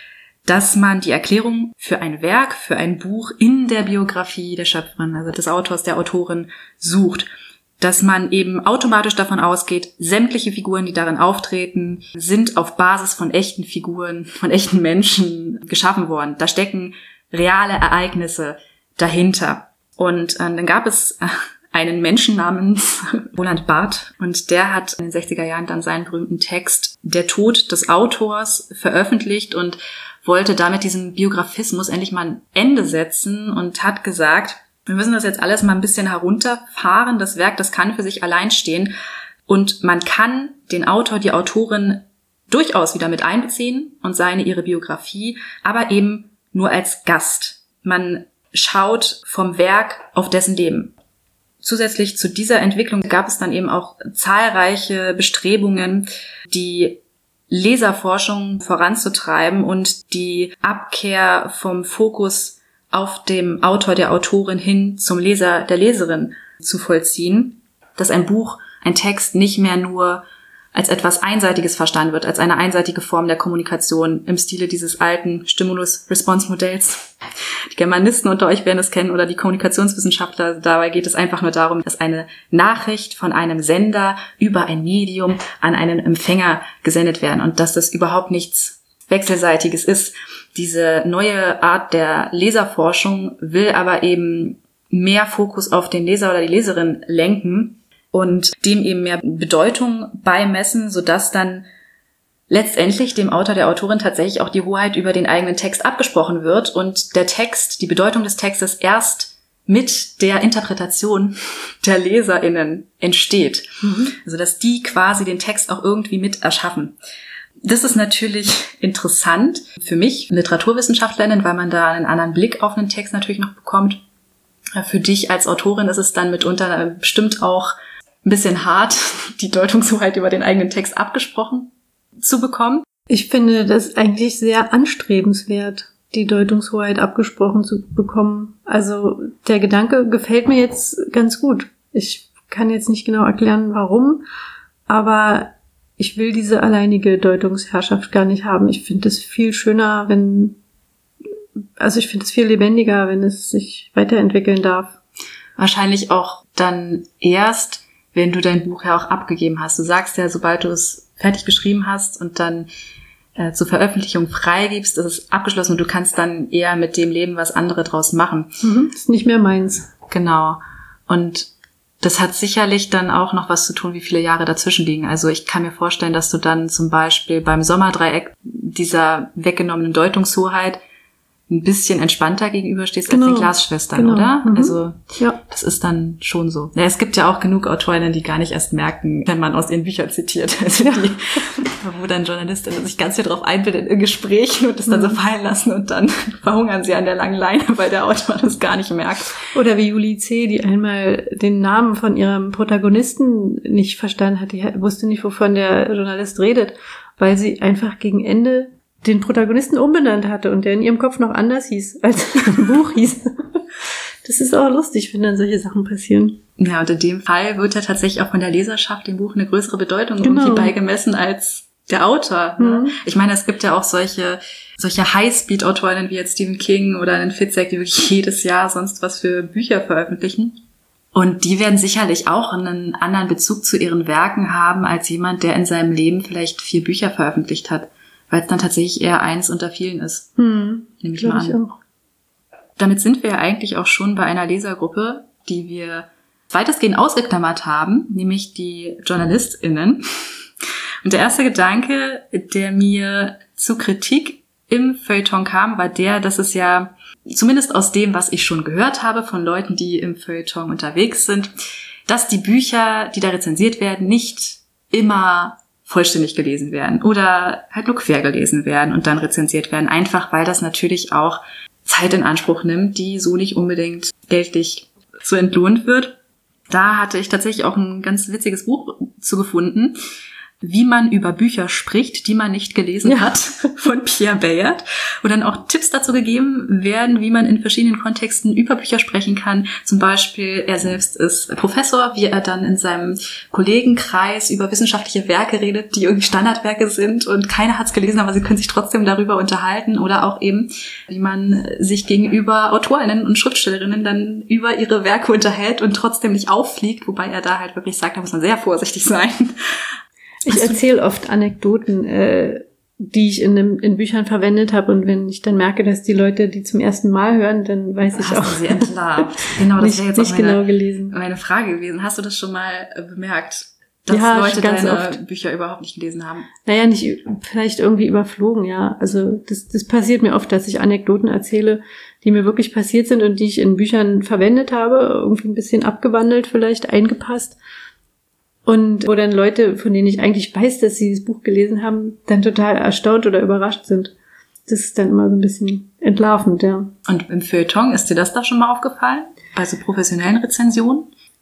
dass man die Erklärung für ein Werk, für ein Buch in der Biografie der Schöpferin, also des Autors, der Autorin, sucht. Dass man eben automatisch davon ausgeht, sämtliche Figuren, die darin auftreten, sind auf Basis von echten Figuren, von echten Menschen geschaffen worden. Da stecken reale Ereignisse dahinter. Und dann gab es einen Menschen namens Roland Barthes und der hat in den 60er Jahren dann seinen berühmten Text Der Tod des Autors veröffentlicht und wollte damit diesem Biografismus endlich mal ein Ende setzen und hat gesagt, wir müssen das jetzt alles mal ein bisschen herunterfahren. Das Werk, das kann für sich allein stehen. Und man kann den Autor, die Autorin durchaus wieder mit einbeziehen und ihre Biografie, aber eben nur als Gast. Man schaut vom Werk auf dessen Leben. Zusätzlich zu dieser Entwicklung gab es dann eben auch zahlreiche Bestrebungen, die Leserforschung voranzutreiben und die Abkehr vom Fokus auf dem Autor, der Autorin hin zum Leser, der Leserin zu vollziehen, dass ein Buch, ein Text nicht mehr nur als etwas Einseitiges verstanden wird, als eine einseitige Form der Kommunikation im Stile dieses alten Stimulus-Response-Modells. Die Germanisten unter euch werden es kennen oder die Kommunikationswissenschaftler. Dabei geht es einfach nur darum, dass eine Nachricht von einem Sender über ein Medium an einen Empfänger gesendet werden und dass das überhaupt nichts Wechselseitiges ist. Diese neue Art der Leserforschung will aber eben mehr Fokus auf den Leser oder die Leserin lenken und dem eben mehr Bedeutung beimessen, sodass dann letztendlich dem Autor, der Autorin tatsächlich auch die Hoheit über den eigenen Text abgesprochen wird und der Text, die Bedeutung des Textes erst mit der Interpretation der LeserInnen entsteht. Also dass die quasi den Text auch irgendwie mit erschaffen. Das ist natürlich interessant für mich, Literaturwissenschaftlerin, weil man da einen anderen Blick auf einen Text natürlich noch bekommt. Für dich als Autorin ist es dann mitunter bestimmt auch ein bisschen hart, die Deutungshoheit über den eigenen Text abgesprochen zu bekommen. Ich finde das eigentlich sehr anstrebenswert, die Deutungshoheit abgesprochen zu bekommen. Also der Gedanke gefällt mir jetzt ganz gut. Ich kann jetzt nicht genau erklären, warum, aber ich will diese alleinige Deutungsherrschaft gar nicht haben. Ich finde es viel schöner, ich finde es viel lebendiger, wenn es sich weiterentwickeln darf. Wahrscheinlich auch dann erst, wenn du dein Buch ja auch abgegeben hast. Du sagst ja, sobald du es fertig geschrieben hast und dann zur Veröffentlichung freigibst, ist es abgeschlossen und du kannst dann eher mit dem leben, was andere draus machen. Ist nicht mehr meins. Genau. Und das hat sicherlich dann auch noch was zu tun, wie viele Jahre dazwischen liegen. Also ich kann mir vorstellen, dass du dann zum Beispiel beim Sommerdreieck dieser weggenommenen Deutungshoheit ein bisschen entspannter gegenüberstehst als den Glasschwestern, oder? Also ja. Das ist dann schon so. Ja, es gibt ja auch genug Autorinnen, die gar nicht erst merken, wenn man aus ihren Büchern zitiert. Also wo dann Journalistinnen sich ganz viel drauf einbilden in Gesprächen und das dann so fallen lassen und dann verhungern sie an der langen Leine, weil der Autor das gar nicht merkt. Oder wie Julie C., die einmal den Namen von ihrem Protagonisten nicht verstanden hat. Die wusste nicht, wovon der Journalist redet, weil sie einfach gegen Ende den Protagonisten umbenannt hatte und der in ihrem Kopf noch anders hieß, als im Buch hieß. Das ist auch lustig, wenn dann solche Sachen passieren. Ja, und in dem Fall wird ja tatsächlich auch von der Leserschaft dem Buch eine größere Bedeutung irgendwie beigemessen als der Autor. Ne? Ich meine, es gibt ja auch solche Highspeed-Autorinnen wie jetzt Stephen King oder einen Fitzek, die wirklich jedes Jahr sonst was für Bücher veröffentlichen. Und die werden sicherlich auch einen anderen Bezug zu ihren Werken haben als jemand, der in seinem Leben vielleicht 4 Bücher veröffentlicht hat. Weil es dann tatsächlich eher eins unter vielen ist. Nehme ich mal an. Auch. Damit sind wir ja eigentlich auch schon bei einer Lesergruppe, die wir weitestgehend ausgeklammert haben, nämlich die JournalistInnen. Und der erste Gedanke, der mir zu Kritik im Feuilleton kam, war der, dass es ja, zumindest aus dem, was ich schon gehört habe von Leuten, die im Feuilleton unterwegs sind, dass die Bücher, die da rezensiert werden, nicht immer vollständig gelesen werden oder halt nur quer gelesen werden und dann rezensiert werden. Einfach, weil das natürlich auch Zeit in Anspruch nimmt, die so nicht unbedingt geldlich so entlohnt wird. Da hatte ich tatsächlich auch ein ganz witziges Buch zu gefunden, Wie man über Bücher spricht, die man nicht gelesen hat, von Pierre Bayard, wo dann auch Tipps dazu gegeben werden, wie man in verschiedenen Kontexten über Bücher sprechen kann. Zum Beispiel, er selbst ist Professor, wie er dann in seinem Kollegenkreis über wissenschaftliche Werke redet, die irgendwie Standardwerke sind und keiner hat es gelesen, aber sie können sich trotzdem darüber unterhalten. Oder auch eben, wie man sich gegenüber AutorInnen und Schriftstellerinnen dann über ihre Werke unterhält und trotzdem nicht auffliegt, wobei er da halt wirklich sagt, da muss man sehr vorsichtig sein. Ich erzähle oft Anekdoten, die ich in Büchern verwendet habe, und wenn ich dann merke, dass die Leute die zum ersten Mal hören, dann weiß ich auch. Hast du sie entlarvt? Genau, das wäre jetzt nicht auch genau gelesen. Meine Frage gewesen. Hast du das schon mal bemerkt, dass Leute deine Bücher überhaupt nicht gelesen haben? Naja, nicht vielleicht irgendwie überflogen, ja. Also das passiert mir oft, dass ich Anekdoten erzähle, die mir wirklich passiert sind und die ich in Büchern verwendet habe, irgendwie ein bisschen abgewandelt, vielleicht eingepasst. Und wo dann Leute, von denen ich eigentlich weiß, dass sie das Buch gelesen haben, dann total erstaunt oder überrascht sind. Das ist dann immer so ein bisschen entlarvend, ja. Und im Feuilleton, ist dir das da schon mal aufgefallen? Bei so professionellen Rezensionen?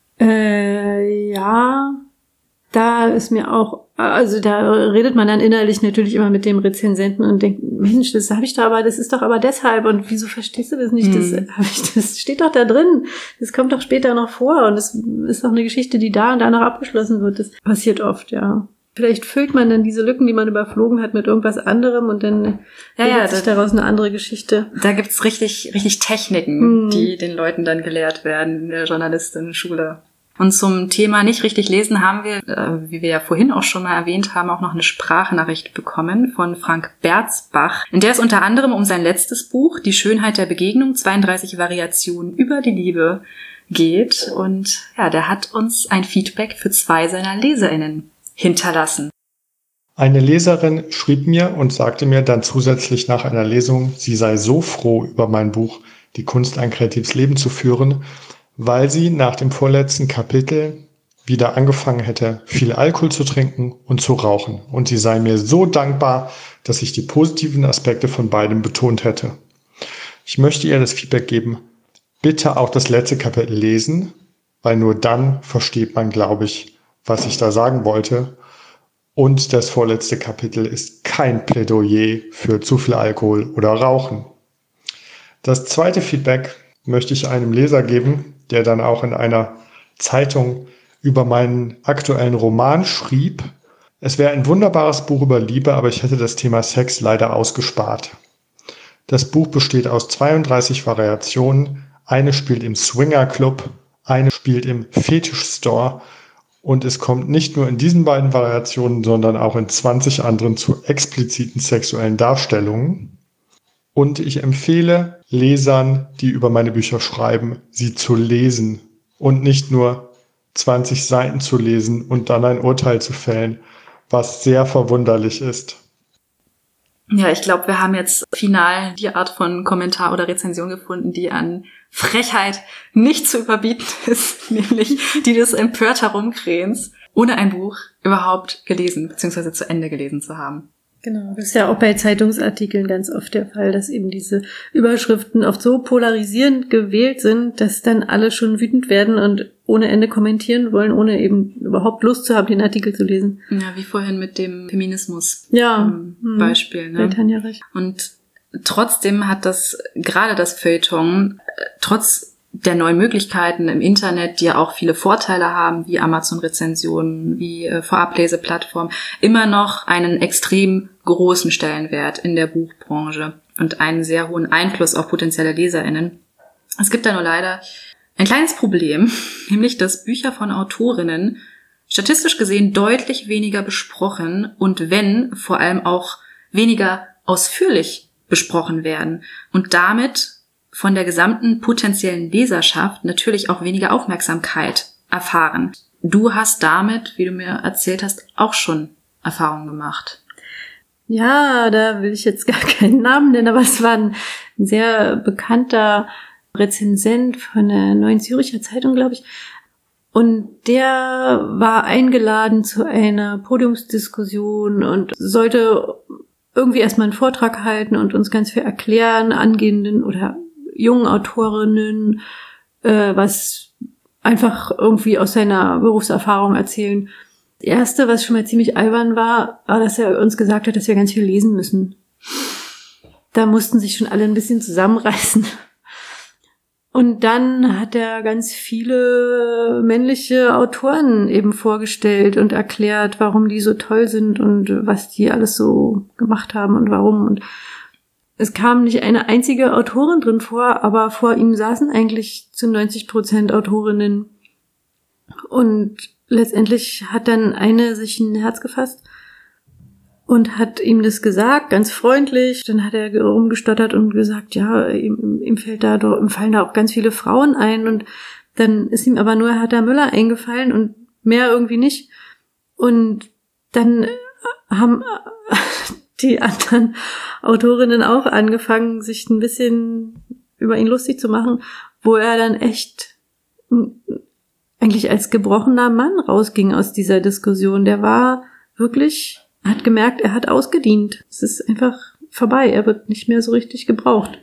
Ja, da ist mir auch, also da redet man dann innerlich natürlich immer mit dem Rezensenten und denkt, Mensch, das habe ich da aber, das ist doch aber deshalb, und wieso verstehst du das nicht? Das steht doch da drin, das kommt doch später noch vor, und das ist doch eine Geschichte, die da und da noch abgeschlossen wird. Das passiert oft, ja. Vielleicht füllt man dann diese Lücken, die man überflogen hat, mit irgendwas anderem, und dann ergibt sich daraus eine andere Geschichte. Da gibt's richtig Techniken, die den Leuten dann gelehrt werden in der Journalistenschule. Und zum Thema nicht richtig lesen haben wir, wie wir ja vorhin auch schon mal erwähnt haben, auch noch eine Sprachnachricht bekommen von Frank Berzbach, in der es unter anderem um sein letztes Buch, Die Schönheit der Begegnung, 32 Variationen über die Liebe geht. Und ja, der hat uns ein Feedback für 2 seiner LeserInnen hinterlassen. Eine Leserin schrieb mir und sagte mir dann zusätzlich nach einer Lesung, sie sei so froh über mein Buch Die Kunst, ein kreatives Leben zu führen, weil sie nach dem vorletzten Kapitel wieder angefangen hätte, viel Alkohol zu trinken und zu rauchen. Und sie sei mir so dankbar, dass ich die positiven Aspekte von beidem betont hätte. Ich möchte ihr das Feedback geben, bitte auch das letzte Kapitel lesen, weil nur dann versteht man, glaube ich, was ich da sagen wollte. Und das vorletzte Kapitel ist kein Plädoyer für zu viel Alkohol oder Rauchen. Das zweite Feedback möchte ich einem Leser geben, der dann auch in einer Zeitung über meinen aktuellen Roman schrieb. Es wäre ein wunderbares Buch über Liebe, aber ich hätte das Thema Sex leider ausgespart. Das Buch besteht aus 32 Variationen. Eine spielt im Swinger Club, eine spielt im Fetish Store, und es kommt nicht nur in diesen beiden Variationen, sondern auch in 20 anderen zu expliziten sexuellen Darstellungen. Und ich empfehle Lesern, die über meine Bücher schreiben, sie zu lesen und nicht nur 20 Seiten zu lesen und dann ein Urteil zu fällen, was sehr verwunderlich ist. Ja, ich glaube, wir haben jetzt final die Art von Kommentar oder Rezension gefunden, die an Frechheit nicht zu überbieten ist, nämlich die des empört Herumkrähens, ohne ein Buch überhaupt gelesen bzw. zu Ende gelesen zu haben. Genau, das ist ja auch bei Zeitungsartikeln ganz oft der Fall, dass eben diese Überschriften oft so polarisierend gewählt sind, dass dann alle schon wütend werden und ohne Ende kommentieren wollen, ohne eben überhaupt Lust zu haben, den Artikel zu lesen. Ja, wie vorhin mit dem Feminismus Beispiel. Ne? Tanja recht. Und trotzdem hat gerade das Feuilleton, trotz der neuen Möglichkeiten im Internet, die ja auch viele Vorteile haben, wie Amazon-Rezensionen, wie Vorableseplattformen, immer noch einen extrem großen Stellenwert in der Buchbranche und einen sehr hohen Einfluss auf potenzielle LeserInnen. Es gibt da nur leider ein kleines Problem, nämlich dass Bücher von Autorinnen statistisch gesehen deutlich weniger besprochen und wenn, vor allem auch weniger ausführlich besprochen werden und damit von der gesamten potenziellen Leserschaft natürlich auch weniger Aufmerksamkeit erfahren. Du hast damit, wie du mir erzählt hast, auch schon Erfahrungen gemacht? Ja, da will ich jetzt gar keinen Namen nennen, aber es war ein sehr bekannter Rezensent von der Neuen Zürcher Zeitung, glaube ich. Und der war eingeladen zu einer Podiumsdiskussion und sollte irgendwie erstmal einen Vortrag halten und uns ganz viel erklären, angehenden oder jungen Autorinnen, was einfach irgendwie aus seiner Berufserfahrung erzählen. Das Erste, was schon mal ziemlich albern war, dass er uns gesagt hat, dass wir ganz viel lesen müssen. Da mussten sich schon alle ein bisschen zusammenreißen. Und dann hat er ganz viele männliche Autoren eben vorgestellt und erklärt, warum die so toll sind und was die alles so gemacht haben und warum. Und es kam nicht eine einzige Autorin drin vor, aber vor ihm saßen eigentlich zu 90% Autorinnen. Und letztendlich hat dann eine sich ein Herz gefasst und hat ihm das gesagt, ganz freundlich. Dann hat er rumgestottert und gesagt, ja, ihm fallen da auch ganz viele Frauen ein. Und dann ist ihm aber nur Hertha Müller eingefallen und mehr irgendwie nicht. Und dann haben die anderen Autorinnen auch angefangen, sich ein bisschen über ihn lustig zu machen, wo er dann echt eigentlich als gebrochener Mann rausging aus dieser Diskussion. Der war wirklich, hat gemerkt, er hat ausgedient. Es ist einfach vorbei. Er wird nicht mehr so richtig gebraucht.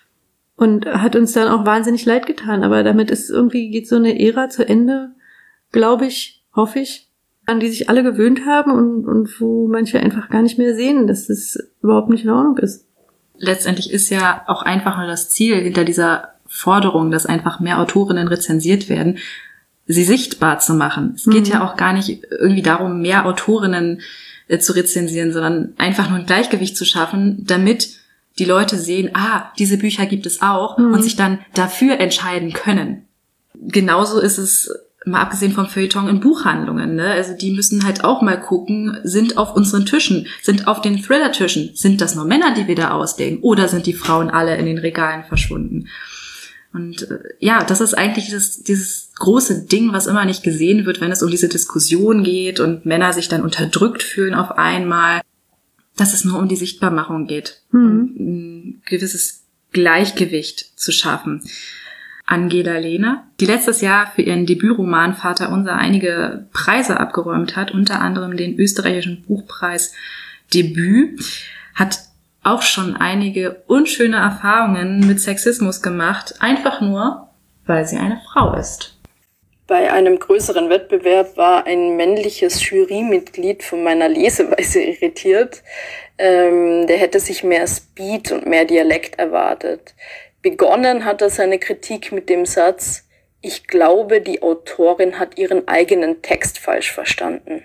Und hat uns dann auch wahnsinnig leid getan. Aber damit ist irgendwie, geht so eine Ära zu Ende, glaube ich, hoffe ich, an die sich alle gewöhnt haben und wo manche einfach gar nicht mehr sehen, dass es überhaupt nicht in Ordnung ist. Letztendlich ist ja auch einfach nur das Ziel hinter dieser Forderung, dass einfach mehr Autorinnen rezensiert werden, sie sichtbar zu machen. Es geht ja auch gar nicht irgendwie darum, mehr Autorinnen zu rezensieren, sondern einfach nur ein Gleichgewicht zu schaffen, damit die Leute sehen, diese Bücher gibt es auch und sich dann dafür entscheiden können. Genauso ist es, mal abgesehen vom Feuilleton, in Buchhandlungen, ne? Also die müssen halt auch mal gucken, sind auf unseren Tischen, sind auf den Thriller-Tischen, sind das nur Männer, die wir da auslegen, oder sind die Frauen alle in den Regalen verschwunden? Und das ist eigentlich dieses große Ding, was immer nicht gesehen wird, wenn es um diese Diskussion geht und Männer sich dann unterdrückt fühlen auf einmal, dass es nur um die Sichtbarmachung geht, um ein gewisses Gleichgewicht zu schaffen. Angela Lehner, die letztes Jahr für ihren Debütroman Vater Unser einige Preise abgeräumt hat, unter anderem den österreichischen Buchpreis Debüt, hat auch schon einige unschöne Erfahrungen mit Sexismus gemacht, einfach nur, weil sie eine Frau ist. Bei einem größeren Wettbewerb war ein männliches Jurymitglied von meiner Leseweise irritiert. Der hätte sich mehr Speed und mehr Dialekt erwartet. Begonnen hat er seine Kritik mit dem Satz: Ich glaube, die Autorin hat ihren eigenen Text falsch verstanden.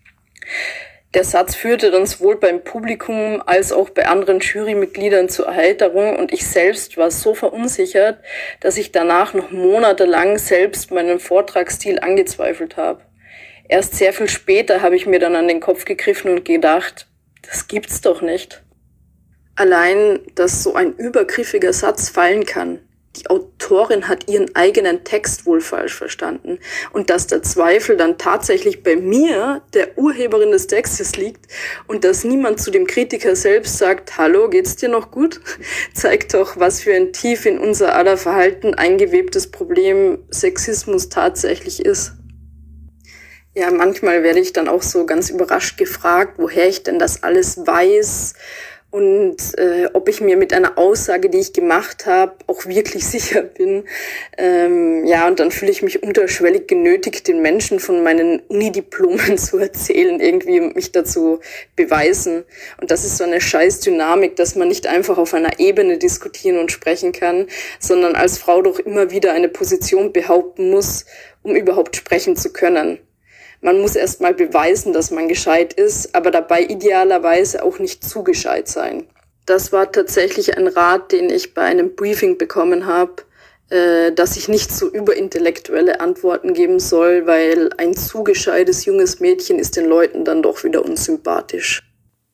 Der Satz führte dann sowohl beim Publikum als auch bei anderen Jurymitgliedern zur Erheiterung und ich selbst war so verunsichert, dass ich danach noch monatelang selbst meinen Vortragsstil angezweifelt habe. Erst sehr viel später habe ich mir dann an den Kopf gegriffen und gedacht, das gibt's doch nicht. Allein, dass so ein übergriffiger Satz fallen kann. Die Autorin hat ihren eigenen Text wohl falsch verstanden. Und dass der Zweifel dann tatsächlich bei mir, der Urheberin des Textes, liegt und dass niemand zu dem Kritiker selbst sagt, hallo, geht's dir noch gut? Zeigt doch, was für ein tief in unser aller Verhalten eingewebtes Problem Sexismus tatsächlich ist. Ja, manchmal werde ich dann auch so ganz überrascht gefragt, woher ich denn das alles weiß. Und ob ich mir mit einer Aussage, die ich gemacht habe, auch wirklich sicher bin. Und dann fühle ich mich unterschwellig genötigt, den Menschen von meinen Unidiplomen zu erzählen, irgendwie mich dazu beweisen. Und das ist so eine scheiß Dynamik, dass man nicht einfach auf einer Ebene diskutieren und sprechen kann, sondern als Frau doch immer wieder eine Position behaupten muss, um überhaupt sprechen zu können. Man muss erst mal beweisen, dass man gescheit ist, aber dabei idealerweise auch nicht zu gescheit sein. Das war tatsächlich ein Rat, den ich bei einem Briefing bekommen habe, dass ich nicht so überintellektuelle Antworten geben soll, weil ein zu gescheites junges Mädchen ist den Leuten dann doch wieder unsympathisch.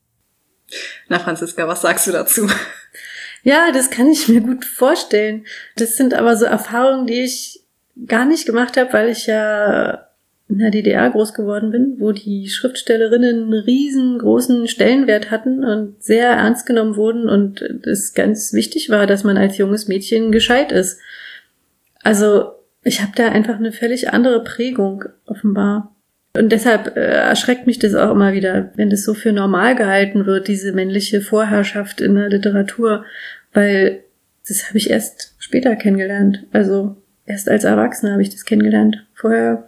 Na, Franziska, was sagst du dazu? Ja, das kann ich mir gut vorstellen. Das sind aber so Erfahrungen, die ich gar nicht gemacht habe, weil ich ja in der DDR groß geworden bin, wo die Schriftstellerinnen einen riesengroßen Stellenwert hatten und sehr ernst genommen wurden und es ganz wichtig war, dass man als junges Mädchen gescheit ist. Also ich habe da einfach eine völlig andere Prägung offenbar. Und deshalb erschreckt mich das auch immer wieder, wenn das so für normal gehalten wird, diese männliche Vorherrschaft in der Literatur, weil das habe ich erst später kennengelernt. Also erst als Erwachsene habe ich das kennengelernt. Vorher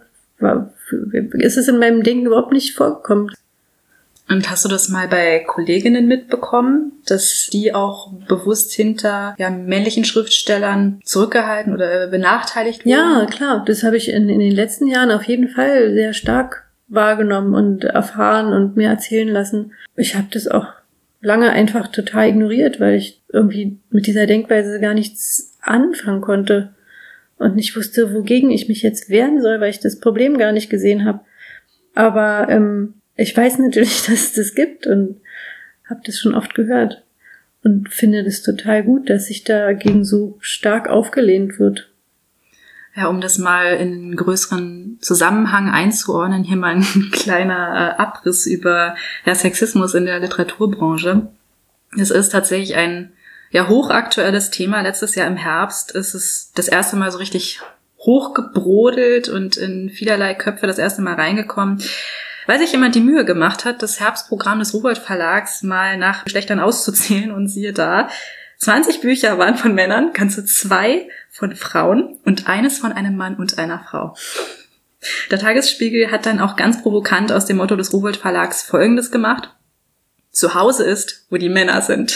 ist es in meinem Denken überhaupt nicht vorgekommen. Und hast du das mal bei Kolleginnen mitbekommen, dass die auch bewusst hinter männlichen Schriftstellern zurückgehalten oder benachteiligt wurden? Ja, klar. Das habe ich in den letzten Jahren auf jeden Fall sehr stark wahrgenommen und erfahren und mir erzählen lassen. Ich habe das auch lange einfach total ignoriert, weil ich irgendwie mit dieser Denkweise gar nichts anfangen konnte und nicht wusste, wogegen ich mich jetzt wehren soll, weil ich das Problem gar nicht gesehen habe. Aber ich weiß natürlich, dass es das gibt und habe das schon oft gehört und finde das total gut, dass sich dagegen so stark aufgelehnt wird. Ja, um das mal in einen größeren Zusammenhang einzuordnen, hier mal ein kleiner Abriss über Sexismus in der Literaturbranche. Es ist tatsächlich ein hochaktuelles Thema. Letztes Jahr im Herbst ist es das erste Mal so richtig hochgebrodelt und in vielerlei Köpfe das erste Mal reingekommen, weil sich jemand die Mühe gemacht hat, das Herbstprogramm des Rowohlt Verlags mal nach Geschlechtern auszuzählen und siehe da, 20 Bücher waren von Männern, ganze 2 von Frauen und eines von einem Mann und einer Frau. Der Tagesspiegel hat dann auch ganz provokant aus dem Motto des Rowohlt Verlags Folgendes gemacht: Zu Hause ist, wo die Männer sind.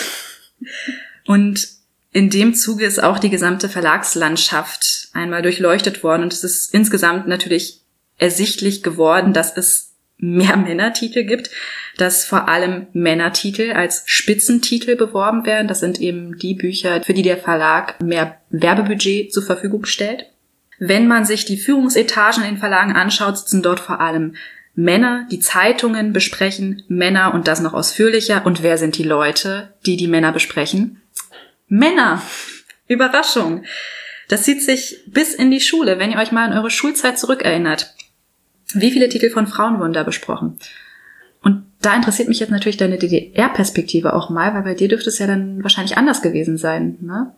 Und in dem Zuge ist auch die gesamte Verlagslandschaft einmal durchleuchtet worden und es ist insgesamt natürlich ersichtlich geworden, dass es mehr Männertitel gibt, dass vor allem Männertitel als Spitzentitel beworben werden. Das sind eben die Bücher, für die der Verlag mehr Werbebudget zur Verfügung stellt. Wenn man sich die Führungsetagen in den Verlagen anschaut, sitzen dort vor allem Männer, die Zeitungen besprechen, Männer und das noch ausführlicher. Und wer sind die Leute, die die Männer besprechen? Männer! Überraschung! Das zieht sich bis in die Schule, wenn ihr euch mal an eure Schulzeit zurückerinnert. Wie viele Titel von Frauen wurden da besprochen? Und da interessiert mich jetzt natürlich deine DDR-Perspektive auch mal, weil bei dir dürfte es ja dann wahrscheinlich anders gewesen sein, ne?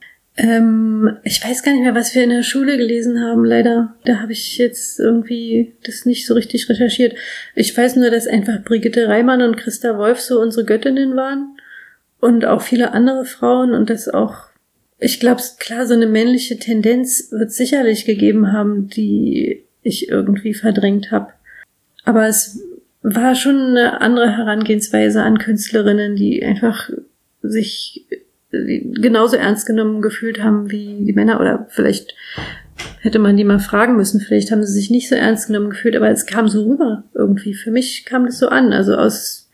Ich weiß gar nicht mehr, was wir in der Schule gelesen haben, leider. Da habe ich jetzt irgendwie das nicht so richtig recherchiert. Ich weiß nur, dass einfach Brigitte Reimann und Christa Wolf so unsere Göttinnen waren und auch viele andere Frauen und das auch, ich glaube, klar, so eine männliche Tendenz wird es sicherlich gegeben haben, die ich irgendwie verdrängt habe. Aber es war schon eine andere Herangehensweise an Künstlerinnen, die einfach sich genauso ernst genommen gefühlt haben wie die Männer. Oder vielleicht hätte man die mal fragen müssen. Vielleicht haben sie sich nicht so ernst genommen gefühlt, aber es kam so rüber irgendwie. Für mich kam das so an. Also aus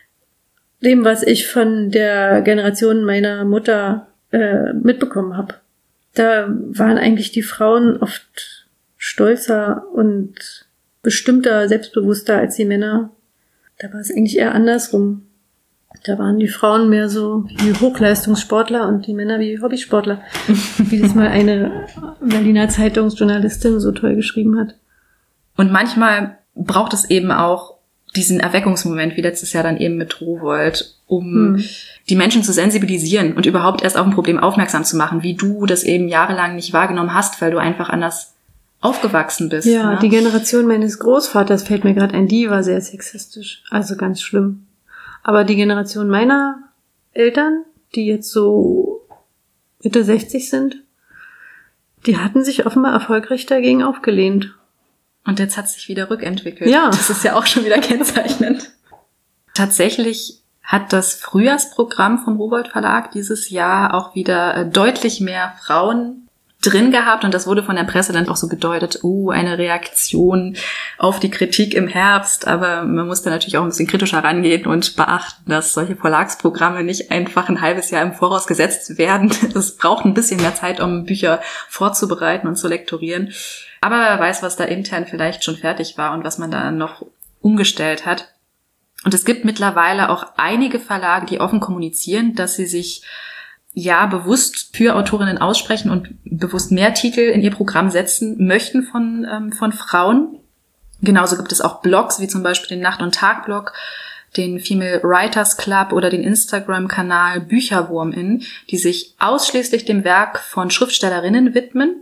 dem, was ich von der Generation meiner Mutter mitbekommen habe. Da waren eigentlich die Frauen oft stolzer und bestimmter, selbstbewusster als die Männer. Da war es eigentlich eher andersrum. Da waren die Frauen mehr so wie Hochleistungssportler und die Männer wie Hobbysportler. Wie das mal eine Berliner Zeitungsjournalistin so toll geschrieben hat. Und manchmal braucht es eben auch diesen Erweckungsmoment, wie letztes Jahr dann eben mit Rowohlt, um die Menschen zu sensibilisieren und überhaupt erst auf ein Problem aufmerksam zu machen, wie du das eben jahrelang nicht wahrgenommen hast, weil du einfach anders aufgewachsen bist. Ja, ne? Die Generation meines Großvaters fällt mir gerade ein, die war sehr sexistisch. Also ganz schlimm. Aber die Generation meiner Eltern, die jetzt so Mitte 60 sind, die hatten sich offenbar erfolgreich dagegen aufgelehnt. Und jetzt hat es sich wieder rückentwickelt. Ja. Das ist ja auch schon wieder kennzeichnend. Tatsächlich hat das Frühjahrsprogramm vom Rowohlt Verlag dieses Jahr auch wieder deutlich mehr Frauen drin gehabt und das wurde von der Presse dann auch so gedeutet, eine Reaktion auf die Kritik im Herbst, aber man muss da natürlich auch ein bisschen kritischer rangehen und beachten, dass solche Verlagsprogramme nicht einfach ein halbes Jahr im Voraus gesetzt werden. Es braucht ein bisschen mehr Zeit, um Bücher vorzubereiten und zu lektorieren. Aber wer weiß, was da intern vielleicht schon fertig war und was man da noch umgestellt hat. Und es gibt mittlerweile auch einige Verlage, die offen kommunizieren, dass sie sich bewusst für Autorinnen aussprechen und bewusst mehr Titel in ihr Programm setzen möchten von Frauen. Genauso gibt es auch Blogs, wie zum Beispiel den Nacht- und Tag-Blog, den Female Writers Club oder den Instagram-Kanal Bücherwurmin, die sich ausschließlich dem Werk von Schriftstellerinnen widmen.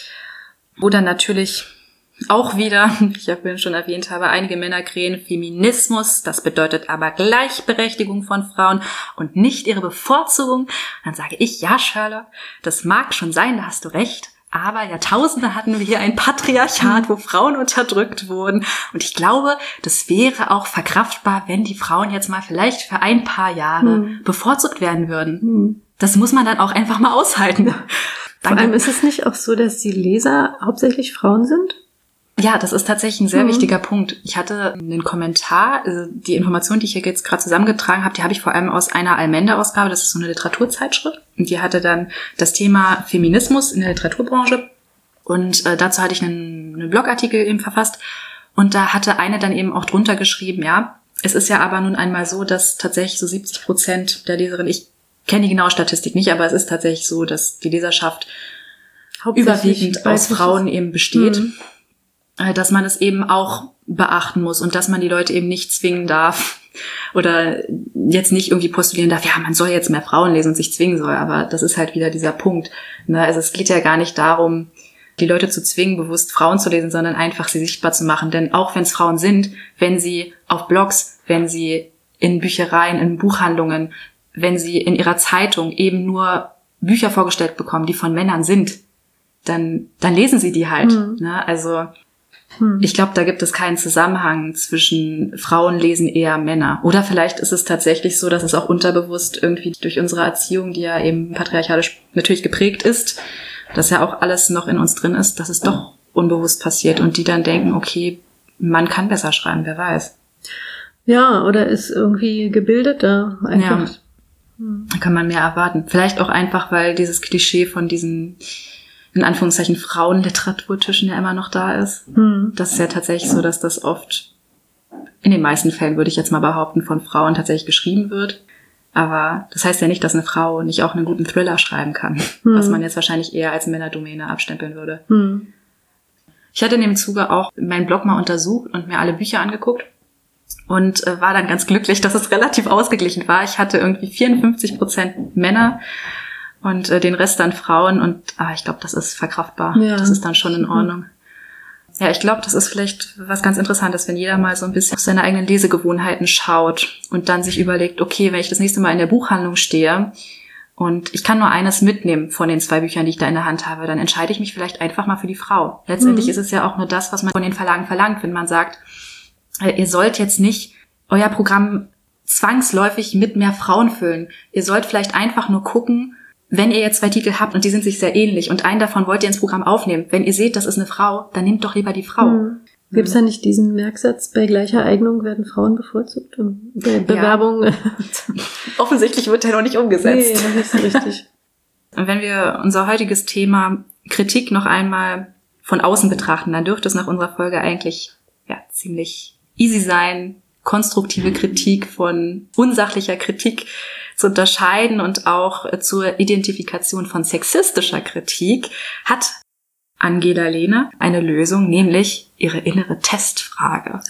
Oder natürlich auch wieder, ich ja vorhin schon erwähnt habe, einige Männer krähen Feminismus, das bedeutet aber Gleichberechtigung von Frauen und nicht ihre Bevorzugung. Dann sage ich, ja Sherlock, das mag schon sein, da hast du recht, aber Jahrtausende hatten wir hier ein Patriarchat, wo Frauen unterdrückt wurden. Und ich glaube, das wäre auch verkraftbar, wenn die Frauen jetzt mal vielleicht für ein paar Jahre bevorzugt werden würden. Das muss man dann auch einfach mal aushalten. Vor allem ist es nicht auch so, dass die Leser hauptsächlich Frauen sind? Ja, das ist tatsächlich ein sehr wichtiger Punkt. Ich hatte einen Kommentar, also die Information, die ich hier jetzt gerade zusammengetragen habe, die habe ich vor allem aus einer Allmende-Ausgabe, das ist so eine Literaturzeitschrift. Und die hatte dann das Thema Feminismus in der Literaturbranche. Und dazu hatte ich einen Blogartikel eben verfasst. Und da hatte eine dann eben auch drunter geschrieben, ja, es ist ja aber nun einmal so, dass tatsächlich so 70% der Leserinnen, ich kenne die genaue Statistik nicht, aber es ist tatsächlich so, dass die Leserschaft überwiegend aus Frauen eben besteht. Dass man es eben auch beachten muss und dass man die Leute eben nicht zwingen darf oder jetzt nicht irgendwie postulieren darf, ja, man soll jetzt mehr Frauen lesen und sich zwingen soll, aber das ist halt wieder dieser Punkt. Ne? Also es geht ja gar nicht darum, die Leute zu zwingen, bewusst Frauen zu lesen, sondern einfach sie sichtbar zu machen. Denn auch wenn es Frauen sind, wenn sie auf Blogs, wenn sie in Büchereien, in Buchhandlungen, wenn sie in ihrer Zeitung eben nur Bücher vorgestellt bekommen, die von Männern sind, dann lesen sie die halt. Ne? Also ich glaube, da gibt es keinen Zusammenhang zwischen Frauen lesen eher Männer. Oder vielleicht ist es tatsächlich so, dass es auch unterbewusst irgendwie durch unsere Erziehung, die ja eben patriarchalisch natürlich geprägt ist, dass ja auch alles noch in uns drin ist, dass es doch unbewusst passiert und die dann denken, okay, man kann besser schreiben, wer weiß. Ja, oder ist irgendwie gebildeter einfach. Ja, da kann man mehr erwarten. Vielleicht auch einfach, weil dieses Klischee von diesen in Anführungszeichen Frauenliteraturtischen ja immer noch da ist. Das ist ja tatsächlich so, dass das oft, in den meisten Fällen würde ich jetzt mal behaupten, von Frauen tatsächlich geschrieben wird. Aber das heißt ja nicht, dass eine Frau nicht auch einen guten Thriller schreiben kann, was man jetzt wahrscheinlich eher als Männerdomäne abstempeln würde. Ich hatte in dem Zuge auch meinen Blog mal untersucht und mir alle Bücher angeguckt und war dann ganz glücklich, dass es relativ ausgeglichen war. Ich hatte irgendwie 54% Männer und den Rest dann Frauen und ich glaube, das ist verkraftbar. Ja. Das ist dann schon in Ordnung. Ja, ich glaube, das ist vielleicht was ganz Interessantes, wenn jeder mal so ein bisschen auf seine eigenen Lesegewohnheiten schaut und dann sich überlegt, okay, wenn ich das nächste Mal in der Buchhandlung stehe und ich kann nur eines mitnehmen von den 2 Büchern, die ich da in der Hand habe, dann entscheide ich mich vielleicht einfach mal für die Frau. Letztendlich ist es ja auch nur das, was man von den Verlagen verlangt, wenn man sagt, ihr sollt jetzt nicht euer Programm zwangsläufig mit mehr Frauen füllen. Ihr sollt vielleicht einfach nur gucken, wenn ihr jetzt 2 Titel habt und die sind sich sehr ähnlich und einen davon wollt ihr ins Programm aufnehmen, wenn ihr seht, das ist eine Frau, dann nehmt doch lieber die Frau. Gibt es da nicht diesen Merksatz, bei gleicher Eignung werden Frauen bevorzugt? Und bei Bewerbung? Ja. Offensichtlich wird der noch nicht umgesetzt. Nee, das ist richtig. Und wenn wir unser heutiges Thema Kritik noch einmal von außen betrachten, dann dürfte es nach unserer Folge eigentlich ziemlich easy sein, konstruktive Kritik von unsachlicher Kritik zu unterscheiden und auch zur Identifikation von sexistischer Kritik hat Angela Lehner eine Lösung, nämlich ihre innere Testfrage.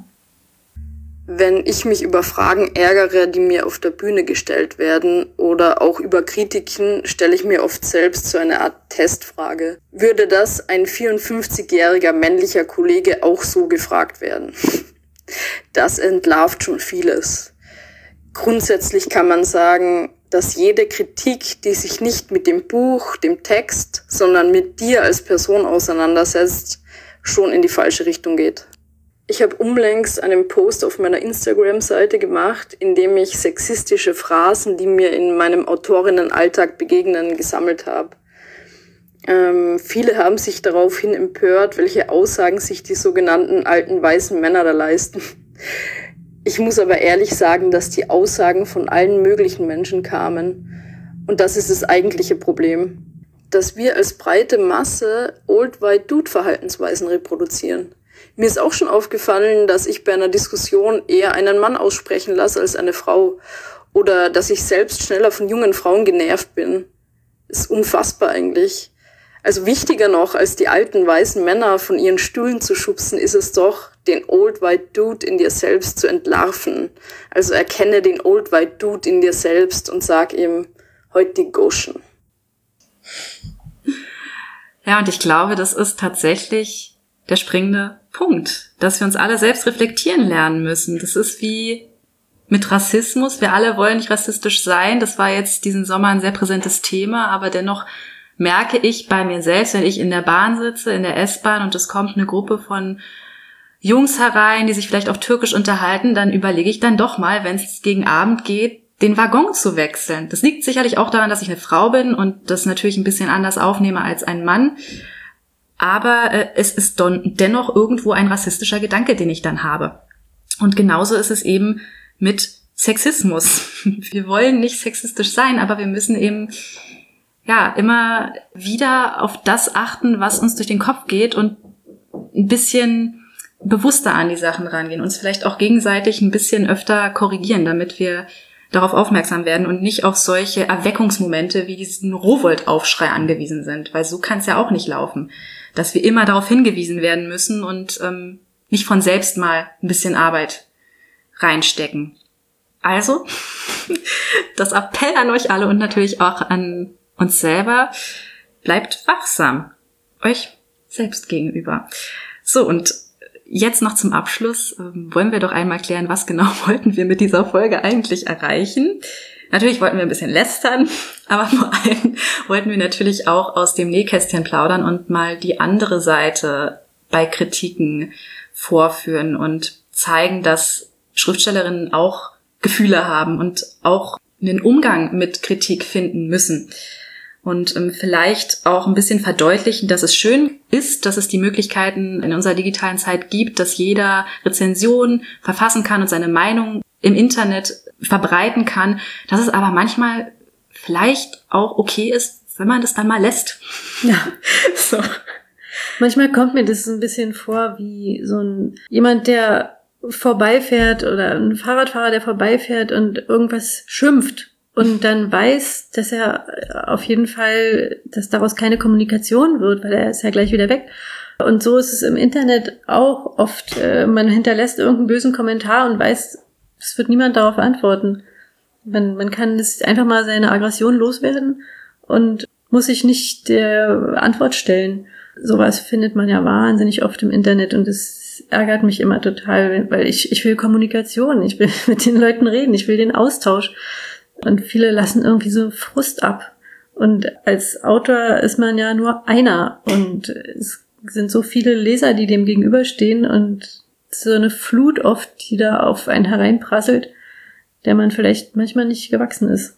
Wenn ich mich über Fragen ärgere, die mir auf der Bühne gestellt werden oder auch über Kritiken, stelle ich mir oft selbst so eine Art Testfrage. Würde das ein 54-jähriger männlicher Kollege auch so gefragt werden? Das entlarvt schon vieles. Grundsätzlich kann man sagen, dass jede Kritik, die sich nicht mit dem Buch, dem Text, sondern mit dir als Person auseinandersetzt, schon in die falsche Richtung geht. Ich habe unlängst einen Post auf meiner Instagram-Seite gemacht, in dem ich sexistische Phrasen, die mir in meinem Autorinnenalltag begegnen, gesammelt habe. Viele haben sich daraufhin empört, welche Aussagen sich die sogenannten alten weißen Männer da leisten. Ich muss aber ehrlich sagen, dass die Aussagen von allen möglichen Menschen kamen. Und das ist das eigentliche Problem. Dass wir als breite Masse Old-White-Dude-Verhaltensweisen reproduzieren. Mir ist auch schon aufgefallen, dass ich bei einer Diskussion eher einen Mann aussprechen lasse als eine Frau. Oder dass ich selbst schneller von jungen Frauen genervt bin. Ist unfassbar eigentlich. Also wichtiger noch, als die alten weißen Männer von ihren Stühlen zu schubsen, ist es doch, den Old White Dude in dir selbst zu entlarven. Also erkenne den Old White Dude in dir selbst und sag ihm, heute die Goshen. Ja, und ich glaube, das ist tatsächlich der springende Punkt, dass wir uns alle selbst reflektieren lernen müssen. Das ist wie mit Rassismus. Wir alle wollen nicht rassistisch sein. Das war jetzt diesen Sommer ein sehr präsentes Thema, aber dennoch merke ich bei mir selbst, wenn ich in der Bahn sitze, in der S-Bahn und es kommt eine Gruppe von Jungs herein, die sich vielleicht auf Türkisch unterhalten, dann überlege ich dann doch mal, wenn es gegen Abend geht, den Waggon zu wechseln. Das liegt sicherlich auch daran, dass ich eine Frau bin und das natürlich ein bisschen anders aufnehme als ein Mann. Aber es ist dennoch irgendwo ein rassistischer Gedanke, den ich dann habe. Und genauso ist es eben mit Sexismus. Wir wollen nicht sexistisch sein, aber wir müssen eben immer wieder auf das achten, was uns durch den Kopf geht und ein bisschen bewusster an die Sachen rangehen, uns vielleicht auch gegenseitig ein bisschen öfter korrigieren, damit wir darauf aufmerksam werden und nicht auf solche Erweckungsmomente wie diesen Rowohlt-Aufschrei angewiesen sind, weil so kann es ja auch nicht laufen, dass wir immer darauf hingewiesen werden müssen und nicht von selbst mal ein bisschen Arbeit reinstecken. Also, das Appell an euch alle und natürlich auch an uns selber, bleibt wachsam, euch selbst gegenüber. So, und jetzt noch zum Abschluss wollen wir doch einmal klären, was genau wollten wir mit dieser Folge eigentlich erreichen. Natürlich wollten wir ein bisschen lästern, aber vor allem wollten wir natürlich auch aus dem Nähkästchen plaudern und mal die andere Seite bei Kritiken vorführen und zeigen, dass Schriftstellerinnen auch Gefühle haben und auch einen Umgang mit Kritik finden müssen. Und vielleicht auch ein bisschen verdeutlichen, dass es schön ist, dass es die Möglichkeiten in unserer digitalen Zeit gibt, dass jeder Rezensionen verfassen kann und seine Meinung im Internet verbreiten kann, dass es aber manchmal vielleicht auch okay ist, wenn man das dann mal lässt. Ja, so. Manchmal kommt mir das ein bisschen vor wie jemand, der vorbeifährt oder ein Fahrradfahrer, der vorbeifährt und irgendwas schimpft. Und dann weiß, dass er auf jeden Fall, dass daraus keine Kommunikation wird, weil er ist ja gleich wieder weg. Und so ist es im Internet auch oft. Man hinterlässt irgendeinen bösen Kommentar und weiß, es wird niemand darauf antworten. Man kann es einfach mal seine Aggression loswerden und muss sich nicht der Antwort stellen. Sowas findet man ja wahnsinnig oft im Internet und es ärgert mich immer total, weil ich will Kommunikation, ich will mit den Leuten reden, ich will den Austausch. Und viele lassen irgendwie so Frust ab. Und als Autor ist man ja nur einer. Und es sind so viele Leser, die dem gegenüberstehen. Und so eine Flut oft, die da auf einen hereinprasselt, der man vielleicht manchmal nicht gewachsen ist.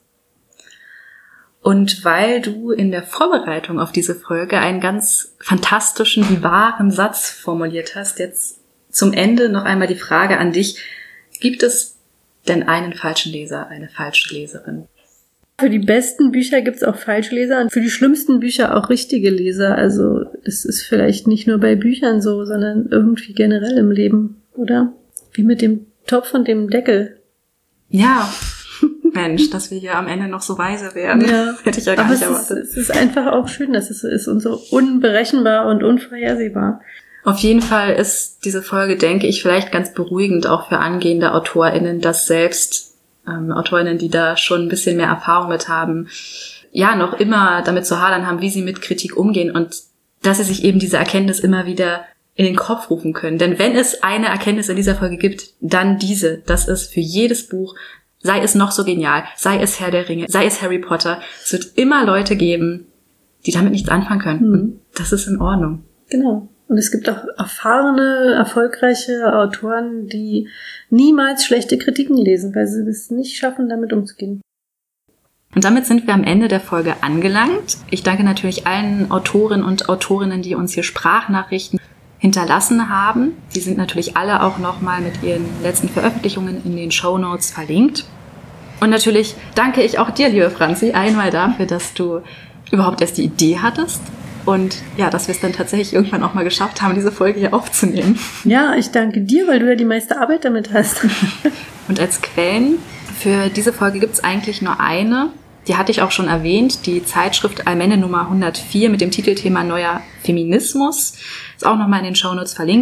Und weil du in der Vorbereitung auf diese Folge einen ganz fantastischen, wie wahren Satz formuliert hast, jetzt zum Ende noch einmal die Frage an dich. Gibt es denn einen falschen Leser, eine falsche Leserin? Für die besten Bücher gibt's auch Falschleser und für die schlimmsten Bücher auch richtige Leser. Also das ist vielleicht nicht nur bei Büchern so, sondern irgendwie generell im Leben, oder? Wie mit dem Topf und dem Deckel. Ja, Mensch, dass wir hier am Ende noch so weise werden. Ja. Hätte ich ja gar nicht erwartet. Es ist einfach auch schön, dass es so ist und so unberechenbar und unvorhersehbar. Auf jeden Fall ist diese Folge, denke ich, vielleicht ganz beruhigend auch für angehende AutorInnen, dass selbst AutorInnen, die da schon ein bisschen mehr Erfahrung mit haben, ja, noch immer damit zu hadern haben, wie sie mit Kritik umgehen und dass sie sich eben diese Erkenntnis immer wieder in den Kopf rufen können. Denn wenn es eine Erkenntnis in dieser Folge gibt, dann diese, dass es für jedes Buch, sei es noch so genial, sei es Herr der Ringe, sei es Harry Potter, es wird immer Leute geben, die damit nichts anfangen können. Und das ist in Ordnung. Genau. Und es gibt auch erfahrene, erfolgreiche Autoren, die niemals schlechte Kritiken lesen, weil sie es nicht schaffen, damit umzugehen. Und damit sind wir am Ende der Folge angelangt. Ich danke natürlich allen Autoren und Autorinnen, die uns hier Sprachnachrichten hinterlassen haben. Die sind natürlich alle auch nochmal mit ihren letzten Veröffentlichungen in den Shownotes verlinkt. Und natürlich danke ich auch dir, liebe Franzi, einmal dafür, dass du überhaupt erst die Idee hattest. Und ja, dass wir es dann tatsächlich irgendwann auch mal geschafft haben, diese Folge hier aufzunehmen. Ja, ich danke dir, weil du ja die meiste Arbeit damit hast. Und als Quellen für diese Folge gibt es eigentlich nur eine. Die hatte ich auch schon erwähnt, die Zeitschrift Allmende Nummer 104 mit dem Titelthema Neuer Feminismus. Ist auch nochmal in den Shownotes verlinkt.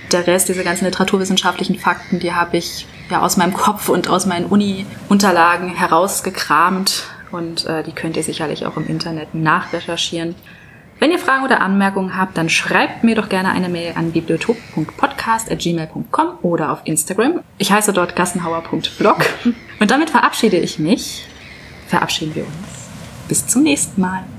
der Rest, diese ganzen literaturwissenschaftlichen Fakten, die habe ich ja aus meinem Kopf und aus meinen Uni-Unterlagen herausgekramt und die könnt ihr sicherlich auch im Internet nachrecherchieren. Wenn ihr Fragen oder Anmerkungen habt, dann schreibt mir doch gerne eine Mail an bibliotop.podcast@gmail.com oder auf Instagram. Ich heiße dort gassenhauer.blog. Und damit verabschieden wir uns. Bis zum nächsten Mal.